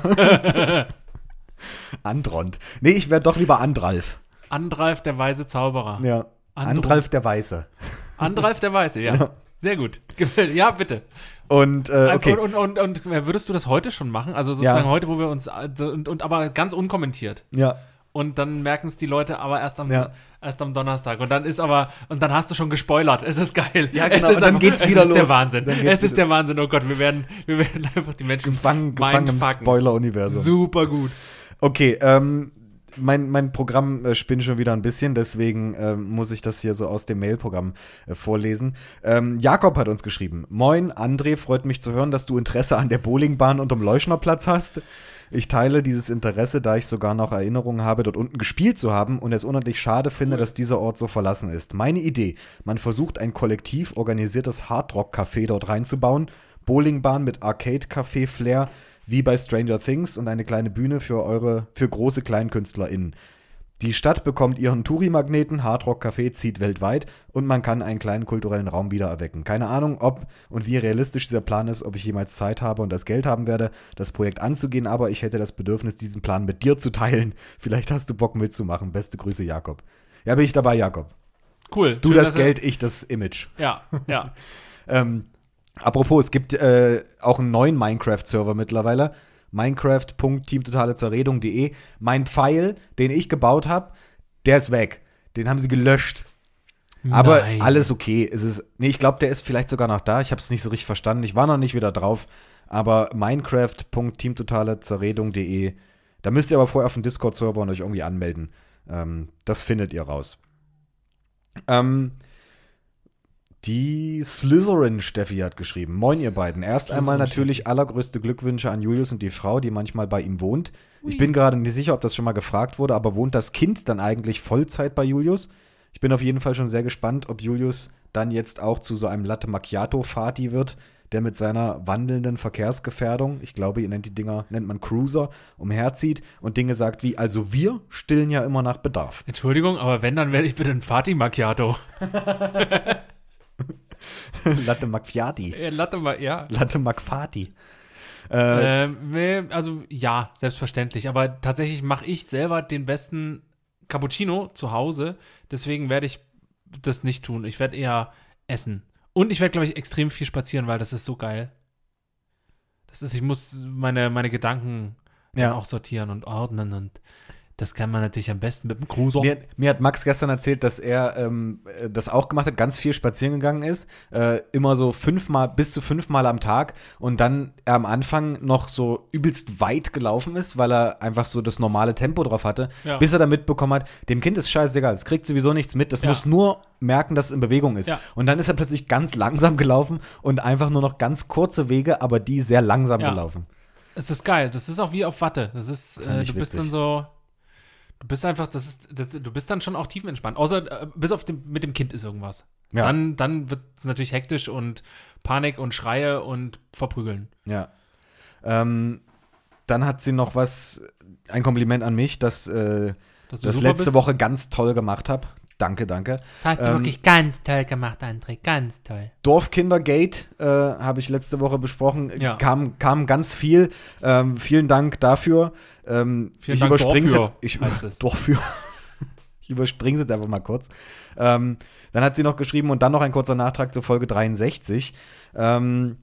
Andront. Nee, ich wäre doch lieber Andralf. Andralf, der weise Zauberer. Ja, Andron- Andralf der Weiße. Andralf, der Weiße, ja. Ja. Sehr gut. Gefällt- Ja, bitte. Und, äh, okay. Und, und, und, und würdest du das heute schon machen? Also sozusagen Ja. heute, wo wir uns, und, und aber ganz unkommentiert. Ja. und dann merken es die Leute aber erst am, Ja. erst am Donnerstag. Und dann ist aber, und dann hast du schon gespoilert. Es ist geil. Ja, genau, Es ist und dann geht's wieder es ist der los. Wahnsinn. Dann geht's Es ist wieder- der Wahnsinn. Oh Gott, wir werden, wir werden einfach die Menschen Gefangen, gefangen im mindfucken. Spoiler-Universum. Super gut. Okay, ähm, mein, mein Programm äh, spinnt schon wieder ein bisschen, deswegen ähm, muss ich das hier so aus dem Mailprogramm äh, vorlesen. Ähm, Jakob hat uns geschrieben: Moin, André, freut mich zu hören, dass du Interesse an der Bowlingbahn und am Leuschnerplatz hast. Ich teile dieses Interesse, da ich sogar noch Erinnerungen habe, dort unten gespielt zu haben und es unendlich schade finde, dass dieser Ort so verlassen ist. Meine Idee: Man versucht ein kollektiv organisiertes Hardrock-Café dort reinzubauen, Bowlingbahn mit Arcade-Café-Flair, wie bei Stranger Things, und eine kleine Bühne für eure, für große KleinkünstlerInnen. Die Stadt bekommt ihren Touri-Magneten, Hardrock Café zieht weltweit und man kann einen kleinen kulturellen Raum wiedererwecken. Keine Ahnung, ob und wie realistisch dieser Plan ist, ob ich jemals Zeit habe und das Geld haben werde, das Projekt anzugehen, aber ich hätte das Bedürfnis, diesen Plan mit dir zu teilen. Vielleicht hast du Bock mitzumachen. Beste Grüße, Jakob. Ja, bin ich dabei, Jakob. Cool. Du Schön, das dass er- Geld, ich das Image. Ja, ja. Ähm, apropos, es gibt äh, auch einen neuen Minecraft-Server mittlerweile. minecraft punkt teamtotale-zerredung punkt de. Mein Pfeil, den ich gebaut habe, der ist weg. Den haben sie gelöscht. Aber Nein. alles okay. Es ist, nee, ich glaube, der ist vielleicht sogar noch da. Ich habe es nicht so richtig verstanden. Ich war noch nicht wieder drauf. Aber minecraft punkt teamtotale-zerredung punkt de. Da müsst ihr aber vorher auf den Discord-Server und euch irgendwie anmelden. Ähm, das findet ihr raus. Ähm, Die Slytherin-Steffi hat geschrieben: Moin, ihr beiden. Erst einmal natürlich allergrößte Glückwünsche an Julius und die Frau, die manchmal bei ihm wohnt. Ich bin gerade nicht sicher, ob das schon mal gefragt wurde, aber wohnt das Kind dann eigentlich Vollzeit bei Julius? Ich bin auf jeden Fall schon sehr gespannt, ob Julius dann jetzt auch zu so einem Latte Macchiato-Fati wird, der mit seiner wandelnden Verkehrsgefährdung, ich glaube, ihr nennt die Dinger, nennt man Cruiser, umherzieht und Dinge sagt wie: Also wir stillen ja immer nach Bedarf. Entschuldigung, aber wenn, dann werde ich bitte ein Fatih Macchiato. Latte Macchiati. Äh, Latte mal, ja. Latte Macfati. Äh, Ähm, nee, also ja, selbstverständlich. Aber tatsächlich mache ich selber den besten Cappuccino zu Hause. Deswegen werde ich das nicht tun. Ich werde eher essen. Und ich werde, glaube ich, extrem viel spazieren, weil das ist so geil. Das ist, ich muss meine, meine Gedanken dann Ja. auch sortieren und ordnen. Und das kann man natürlich am besten mit dem Cruiser. Mir, mir hat Max gestern erzählt, dass er ähm, äh, das auch gemacht hat, ganz viel spazieren gegangen ist, äh, immer so fünfmal, bis zu fünfmal am Tag und dann er am Anfang noch so übelst weit gelaufen ist, weil er einfach so das normale Tempo drauf hatte, Ja. bis er dann mitbekommen hat, dem Kind ist scheißegal, es kriegt sowieso nichts mit, das Ja. muss nur merken, dass es in Bewegung ist. Ja. Und dann ist er plötzlich ganz langsam gelaufen und einfach nur noch ganz kurze Wege, aber die sehr langsam Ja. gelaufen. Es ist geil. Das ist auch wie auf Watte. Das ist, Fand äh, ich du bist witzig. dann so, du bist einfach, das ist, das, du bist dann schon auch tiefenentspannt. Außer äh, bis auf dem, mit dem Kind ist irgendwas. Ja. Dann, dann wird es natürlich hektisch und Panik und Schreie und Verprügeln. Ja. Ähm, dann hat sie noch was, ein Kompliment an mich, dass äh, Dass du das super letzte bist. Woche ganz toll gemacht habe. Danke, danke. Das hast du Ähm, wirklich ganz toll gemacht, André. Ganz toll. Dorfkindergate äh, habe ich letzte Woche besprochen. Ja. Kam, kam ganz viel. Ähm, vielen Dank dafür. Ähm, Vielen ich Dank überspringe dafür, jetzt. Ich, heißt es. Dafür. Ich überspringe es jetzt einfach mal kurz. Ähm, dann hat sie noch geschrieben und dann noch ein kurzer Nachtrag zur Folge dreiundsechzig. Ähm,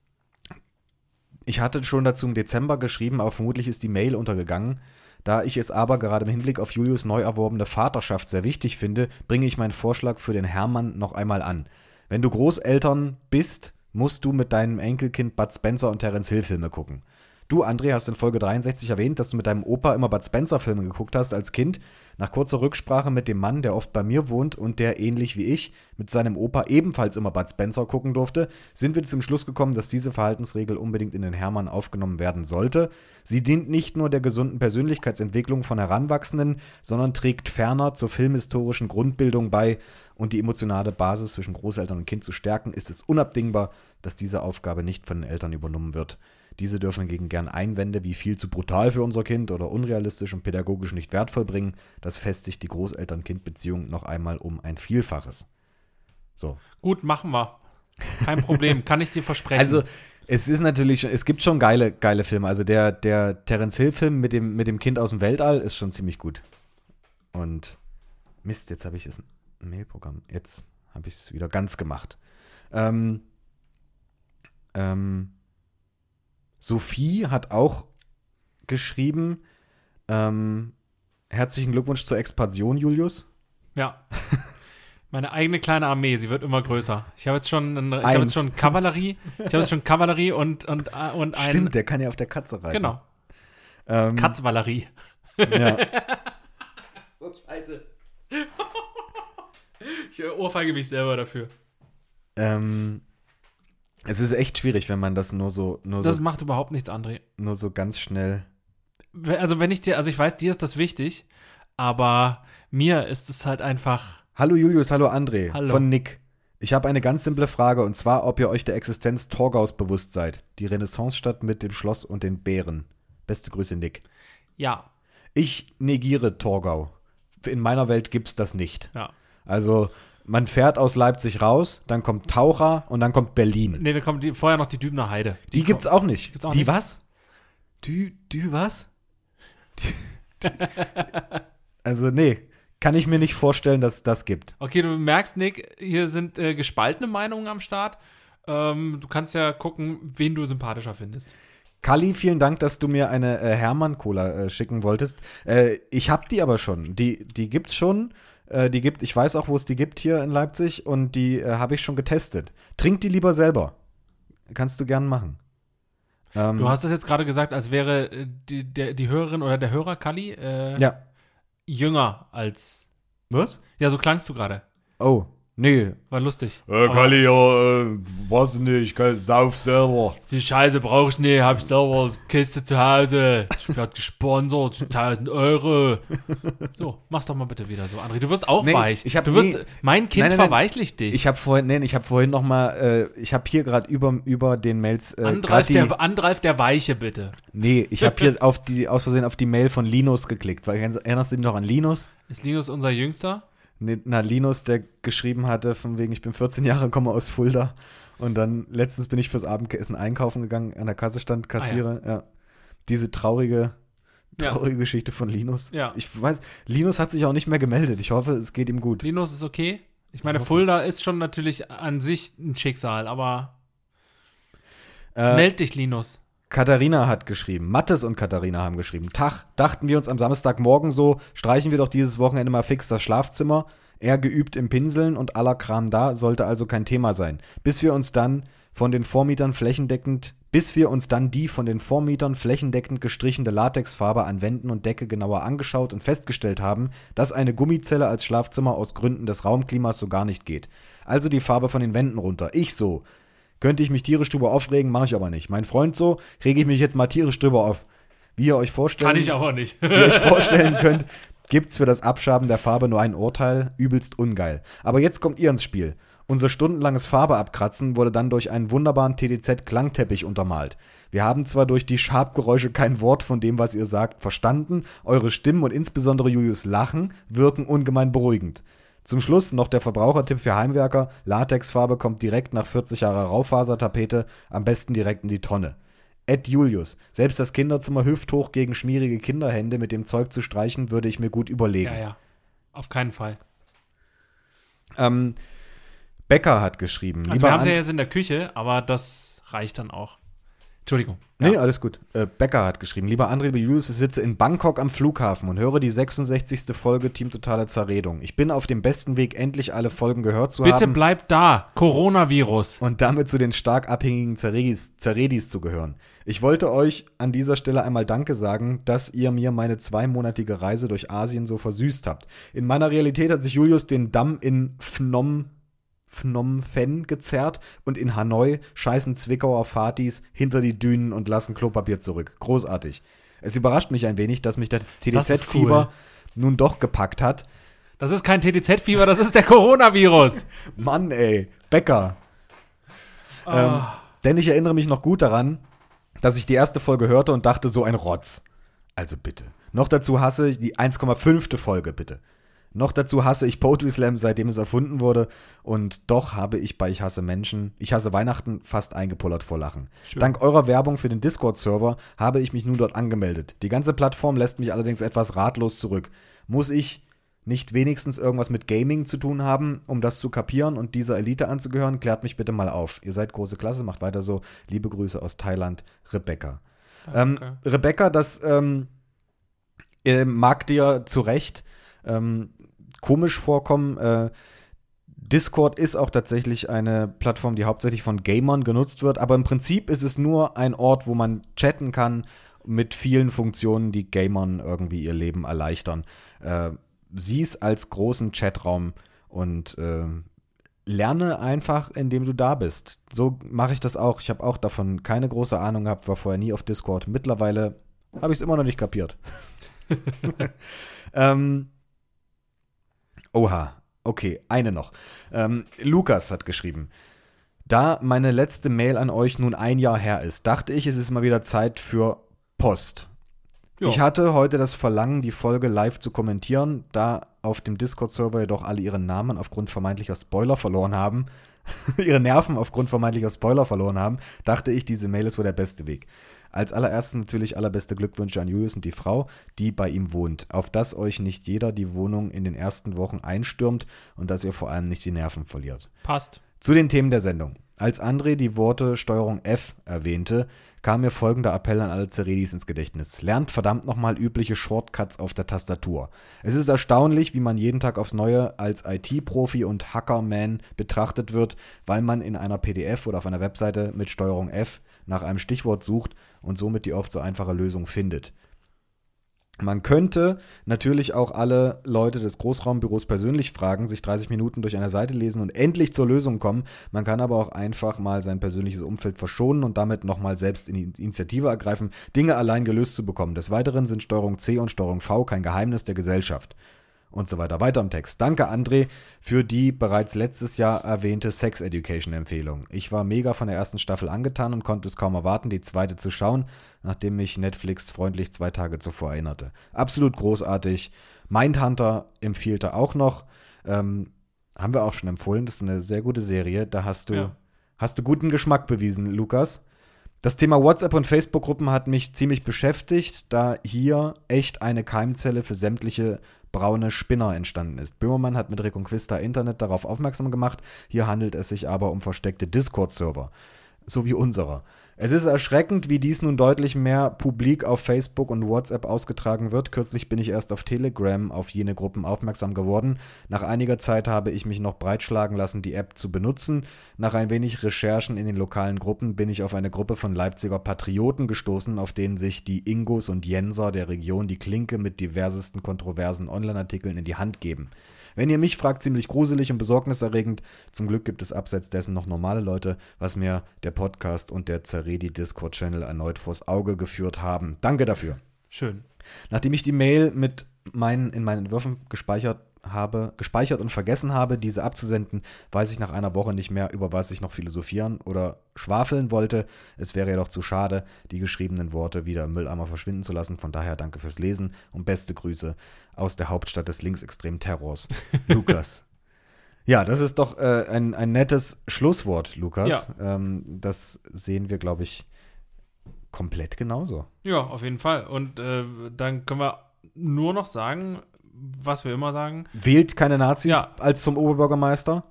ich hatte schon dazu im Dezember geschrieben, aber vermutlich ist die Mail untergegangen. Da ich es aber gerade im Hinblick auf Julius neu erworbene Vaterschaft sehr wichtig finde, bringe ich meinen Vorschlag für den Hermann noch einmal an. Wenn du Großeltern bist, musst du mit deinem Enkelkind Bud Spencer und Terence Hill Filme gucken. Du, André, hast in Folge dreiundsechzig erwähnt, dass du mit deinem Opa immer Bud Spencer Filme geguckt hast als Kind. Nach kurzer Rücksprache mit dem Mann, der oft bei mir wohnt und der, ähnlich wie ich, mit seinem Opa ebenfalls immer Bud Spencer gucken durfte, sind wir zum Schluss gekommen, dass diese Verhaltensregel unbedingt in den Hermann aufgenommen werden sollte. Sie dient nicht nur der gesunden Persönlichkeitsentwicklung von Heranwachsenden, sondern trägt ferner zur filmhistorischen Grundbildung bei. Und die emotionale Basis zwischen Großeltern und Kind zu stärken, ist es unabdingbar, dass diese Aufgabe nicht von den Eltern übernommen wird. Diese dürfen hingegen gern Einwände wie viel zu brutal für unser Kind oder unrealistisch und pädagogisch nicht wertvoll bringen. Das festigt die Großeltern-Kind-Beziehung noch einmal um ein Vielfaches. So. Gut, machen wir. Kein Problem, kann ich dir versprechen. Also, es ist natürlich, es gibt schon geile, geile Filme. Also der, der Terence Hill-Film mit dem, mit dem Kind aus dem Weltall ist schon ziemlich gut. Und Mist, jetzt habe ich es im Mailprogramm. Jetzt habe ich es wieder ganz gemacht. Ähm, ähm, Sophie hat auch geschrieben, ähm, Herzlichen Glückwunsch zur Expansion, Julius. Ja. Meine eigene kleine Armee, sie wird immer größer. Ich habe jetzt schon, ein, ich habe Eins. jetzt schon Kavallerie, ich habe jetzt schon Kavallerie und, und, und ein. Stimmt, der kann ja auf der Katze reiten. Genau. Ähm, Katzvalerie. Ja. So scheiße. Ich ohrfeige mich selber dafür. ähm, es ist echt schwierig, wenn man das nur so, nur Das so, macht überhaupt nichts, André. nur so ganz schnell. Also wenn ich dir, also ich weiß, dir ist das wichtig, aber mir ist es halt einfach. Hallo Julius, hallo André Hallo. von Nick. Ich habe eine ganz simple Frage und zwar, ob ihr euch der Existenz Torgaus bewusst seid. Die Renaissancestadt mit dem Schloss und den Bären. Beste Grüße, Nick. Ja, Ich negiere Torgau. In meiner Welt gibt's das nicht. ja. Also, man fährt aus Leipzig raus, dann kommt Taucher und dann kommt Berlin. Nee, da kommt die, vorher noch die Dübner Heide. Die, gibt's auch nicht. gibt's auch die nicht. was? Die, die was? Die, die, also, nee, kann ich mir nicht vorstellen, dass es das gibt. Okay, du merkst, Nick, hier sind äh, gespaltene Meinungen am Start. Ähm, du kannst ja gucken, wen du sympathischer findest. Kalli, vielen Dank, dass du mir eine äh, Hermann-Cola äh, schicken wolltest. Äh, ich hab die aber schon. Die, die gibt's schon. Äh, die gibt, ich weiß auch, wo es die gibt hier in Leipzig und die äh, habe ich schon getestet. Trink die lieber selber. Kannst du gern machen. Ähm, Du hast das jetzt gerade gesagt, als wäre äh, die, der, die Hörerin oder der Hörer, Kalli, äh, Ja. jünger als. Was? Ja, so klangst du gerade. Oh, nee. War lustig. Äh, Aber Kalli, ja, äh, weiß nicht, ich sauf selber. Die Scheiße brauch ich nicht, hab ich selber Kiste zu Hause. Ich werd gesponsert, tausend Euro. So, mach's doch mal bitte wieder so, André. Du wirst auch Nee, weich. ich hab du wirst, nie- mein Kind Nein, nein, nein. verweichlicht dich. Ich habe vorhin, nee, ich habe vorhin noch mal, äh, ich habe hier gerade über, über den Mails äh, Andralf, grad die, der, Andralf der Weiche, bitte. nee, ich habe hier auf die, aus Versehen auf die Mail von Linus geklickt, weil erinnerst du dich noch an Linus? Ist Linus unser Jüngster? Nee, na, Linus, der geschrieben hatte, von wegen, ich bin vierzehn Jahre, komme aus Fulda. Und dann, letztens bin ich fürs Abendessen einkaufen gegangen, an der Kasse stand Kassiere, ja. Diese traurige, Ja. traurige Geschichte von Linus. Ja. Ich weiß, Linus hat sich auch nicht mehr gemeldet. Ich hoffe, es geht ihm gut. Linus ist okay. Ich meine, Ich hoffe- Fulda ist schon natürlich an sich ein Schicksal, aber Äh, meld dich, Linus. Katharina hat geschrieben, Mattes und Katharina haben geschrieben, Tag, dachten wir uns am Samstagmorgen so, streichen wir doch dieses Wochenende mal fix das Schlafzimmer. Er geübt im Pinseln und aller Kram da, sollte also kein Thema sein. Bis wir uns dann von den Vormietern flächendeckend, bis wir uns dann die von den Vormietern flächendeckend gestrichene Latexfarbe an Wänden und Decke genauer angeschaut und festgestellt haben, dass eine Gummizelle als Schlafzimmer aus Gründen des Raumklimas so gar nicht geht. Also die Farbe von den Wänden runter. Ich so. Könnte ich mich tierisch drüber aufregen, mache ich aber nicht. Mein Freund so, rege ich mich jetzt mal tierisch drüber auf. Wie ihr euch vorstellen, Kann ich aber nicht. wie ihr euch vorstellen könnt, gibt's für das Abschaben der Farbe nur ein Urteil, übelst ungeil. Aber jetzt kommt ihr ins Spiel. Unser stundenlanges Farbe-Abkratzen wurde dann durch einen wunderbaren T D Z-Klangteppich untermalt. Wir haben zwar durch die Schabgeräusche kein Wort von dem, was ihr sagt, verstanden, eure Stimmen und insbesondere Julius Lachen wirken ungemein beruhigend. Zum Schluss noch der Verbrauchertipp für Heimwerker, Latexfarbe kommt direkt nach vierzig Jahre Raufasertapete, am besten direkt in die Tonne. Ed Julius, selbst das Kinderzimmer hüfthoch gegen schmierige Kinderhände mit dem Zeug zu streichen, würde ich mir gut überlegen. Ja, ja. Auf keinen Fall. Ähm, Becker hat geschrieben. Also lieber wir haben sie ja Ant- jetzt in der Küche, aber das reicht dann auch. Entschuldigung. Nee, alles gut. Äh, Becker hat geschrieben. Lieber André Julius, ich sitze in Bangkok am Flughafen und höre die sechsundsechzigste Folge Team Totale Zerredung. Ich bin auf dem besten Weg, endlich alle Folgen gehört zu Bitte haben bleib da. Coronavirus. und damit zu den stark abhängigen Zerredis, Zerredis zu gehören. Ich wollte euch an dieser Stelle einmal Danke sagen, dass ihr mir meine zweimonatige Reise durch Asien so versüßt habt. In meiner Realität hat sich Julius den Damm in Phnom Phnom Penh gezerrt und in Hanoi scheißen Zwickauer Fatis hinter die Dünen und lassen Klopapier zurück. Großartig. Es überrascht mich ein wenig, dass mich das T D Das ist Z-Fieber cool. nun doch gepackt hat. Das ist kein T D Z-Fieber, das ist der Coronavirus. Mann, ey, Becker. Ähm, Ah. denn ich erinnere mich noch gut daran, dass ich die erste Folge hörte und dachte, so ein Rotz. Also bitte. Noch dazu hasse ich die eins Komma fünf Folge, bitte. Noch dazu hasse ich Poetry Slam, seitdem es erfunden wurde. Und doch habe ich bei Ich hasse Menschen, Ich hasse Weihnachten fast eingepullert vor Lachen. Schön. Dank eurer Werbung für den Discord-Server habe ich mich nun dort angemeldet. Die ganze Plattform lässt mich allerdings etwas ratlos zurück. Muss ich nicht wenigstens irgendwas mit Gaming zu tun haben, um das zu kapieren und dieser Elite anzugehören? Klärt mich bitte mal auf. Ihr seid große Klasse, macht weiter so. Liebe Grüße aus Thailand, Rebecca. Ähm, Okay. Rebecca, das ähm, äh, mag dir zu Recht ähm, komisch vorkommen. Äh, Discord ist auch tatsächlich eine Plattform, die hauptsächlich von Gamern genutzt wird, aber im Prinzip ist es nur ein Ort, wo man chatten kann mit vielen Funktionen, die Gamern irgendwie ihr Leben erleichtern. Äh, Sieh es als großen Chatraum und äh, lerne einfach, indem du da bist. So mache ich das auch. Ich habe auch davon keine große Ahnung gehabt, war vorher nie auf Discord. Mittlerweile habe ich es immer noch nicht kapiert. ähm, oha, okay, eine noch. Ähm, Lukas hat geschrieben, da meine letzte Mail an euch nun ein Jahr her ist, dachte ich, es ist mal wieder Zeit für Post. Ja. Ich hatte heute das Verlangen, die Folge live zu kommentieren, da auf dem Discord-Server jedoch alle ihre Namen aufgrund vermeintlicher Spoiler verloren haben, ihre Nerven aufgrund vermeintlicher Spoiler verloren haben, dachte ich, diese Mail ist wohl der beste Weg. Als allererstes natürlich allerbeste Glückwünsche an Julius und die Frau, die bei ihm wohnt, auf dass euch nicht jeder die Wohnung in den ersten Wochen einstürmt und dass ihr vor allem nicht die Nerven verliert. Passt. Zu den Themen der Sendung. Als André die Worte Steuerung F erwähnte, kam mir folgender Appell an alle Zeredis ins Gedächtnis. Lernt verdammt nochmal übliche Shortcuts auf der Tastatur. Es ist erstaunlich, wie man jeden Tag aufs Neue als I T-Profi und Hackerman betrachtet wird, weil man in einer P D F oder auf einer Webseite mit Steuerung F nach einem Stichwort sucht und somit die oft so einfache Lösung findet. Man könnte natürlich auch alle Leute des Großraumbüros persönlich fragen, sich dreißig Minuten durch eine Seite lesen und endlich zur Lösung kommen. Man kann aber auch einfach mal sein persönliches Umfeld verschonen und damit nochmal selbst in die Initiative ergreifen, Dinge allein gelöst zu bekommen. Des Weiteren sind Steuerung C und Steuerung V kein Geheimnis der Gesellschaft. Und so weiter. Weiter im Text. Danke, André, für die bereits letztes Jahr erwähnte Sex Education-Empfehlung. Ich war mega von der ersten Staffel angetan und konnte es kaum erwarten, die zweite zu schauen, nachdem mich Netflix freundlich zwei Tage zuvor erinnerte. Absolut großartig. Mindhunter empfiehlt er auch noch. Ähm, haben wir auch schon empfohlen. Das ist eine sehr gute Serie. Da hast du, Ja. hast du guten Geschmack bewiesen, Lukas. Das Thema WhatsApp und Facebook-Gruppen hat mich ziemlich beschäftigt, da hier echt eine Keimzelle für sämtliche braune Spinner entstanden ist. Böhmermann hat mit Reconquista Internet darauf aufmerksam gemacht, hier handelt es sich aber um versteckte Discord-Server, so wie unserer. Es ist erschreckend, wie dies nun deutlich mehr publik auf Facebook und WhatsApp ausgetragen wird. Kürzlich bin ich erst auf Telegram auf jene Gruppen aufmerksam geworden. Nach einiger Zeit habe ich mich noch breitschlagen lassen, die App zu benutzen. Nach ein wenig Recherchen in den lokalen Gruppen bin ich auf eine Gruppe von Leipziger Patrioten gestoßen, auf denen sich die Ingos und Jenser der Region die Klinke mit diversesten kontroversen Online-Artikeln in die Hand geben. Wenn ihr mich fragt, ziemlich gruselig und besorgniserregend. Zum Glück gibt es abseits dessen noch normale Leute, was mir der Podcast und der Zeredi Discord-Channel erneut vors Auge geführt haben. Danke dafür. Schön. Nachdem ich die Mail mit meinen, in meinen Entwürfen gespeichert habe, gespeichert und vergessen habe, diese abzusenden, weiß ich nach einer Woche nicht mehr, über was ich noch philosophieren oder schwafeln wollte. Es wäre jedoch zu schade, die geschriebenen Worte wieder im Mülleimer verschwinden zu lassen. Von daher danke fürs Lesen und beste Grüße aus der Hauptstadt des linksextremen Terrors, Lukas. Ja, das ist doch äh, ein, ein nettes Schlusswort, Lukas. Ja. Ähm, das sehen wir, glaube ich, komplett genauso. Ja, auf jeden Fall. Und äh, dann können wir nur noch sagen, was wir immer sagen. Wählt keine Nazis Ja. als zum Oberbürgermeister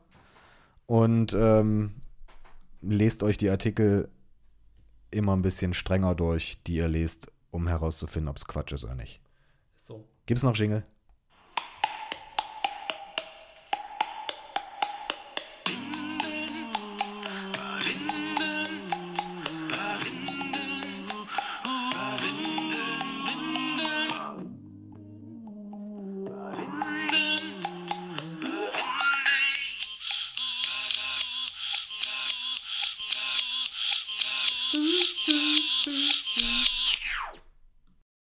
und ähm, lest euch die Artikel immer ein bisschen strenger durch, die ihr lest, um herauszufinden, ob es Quatsch ist oder nicht. So. Gibt's noch Jingle?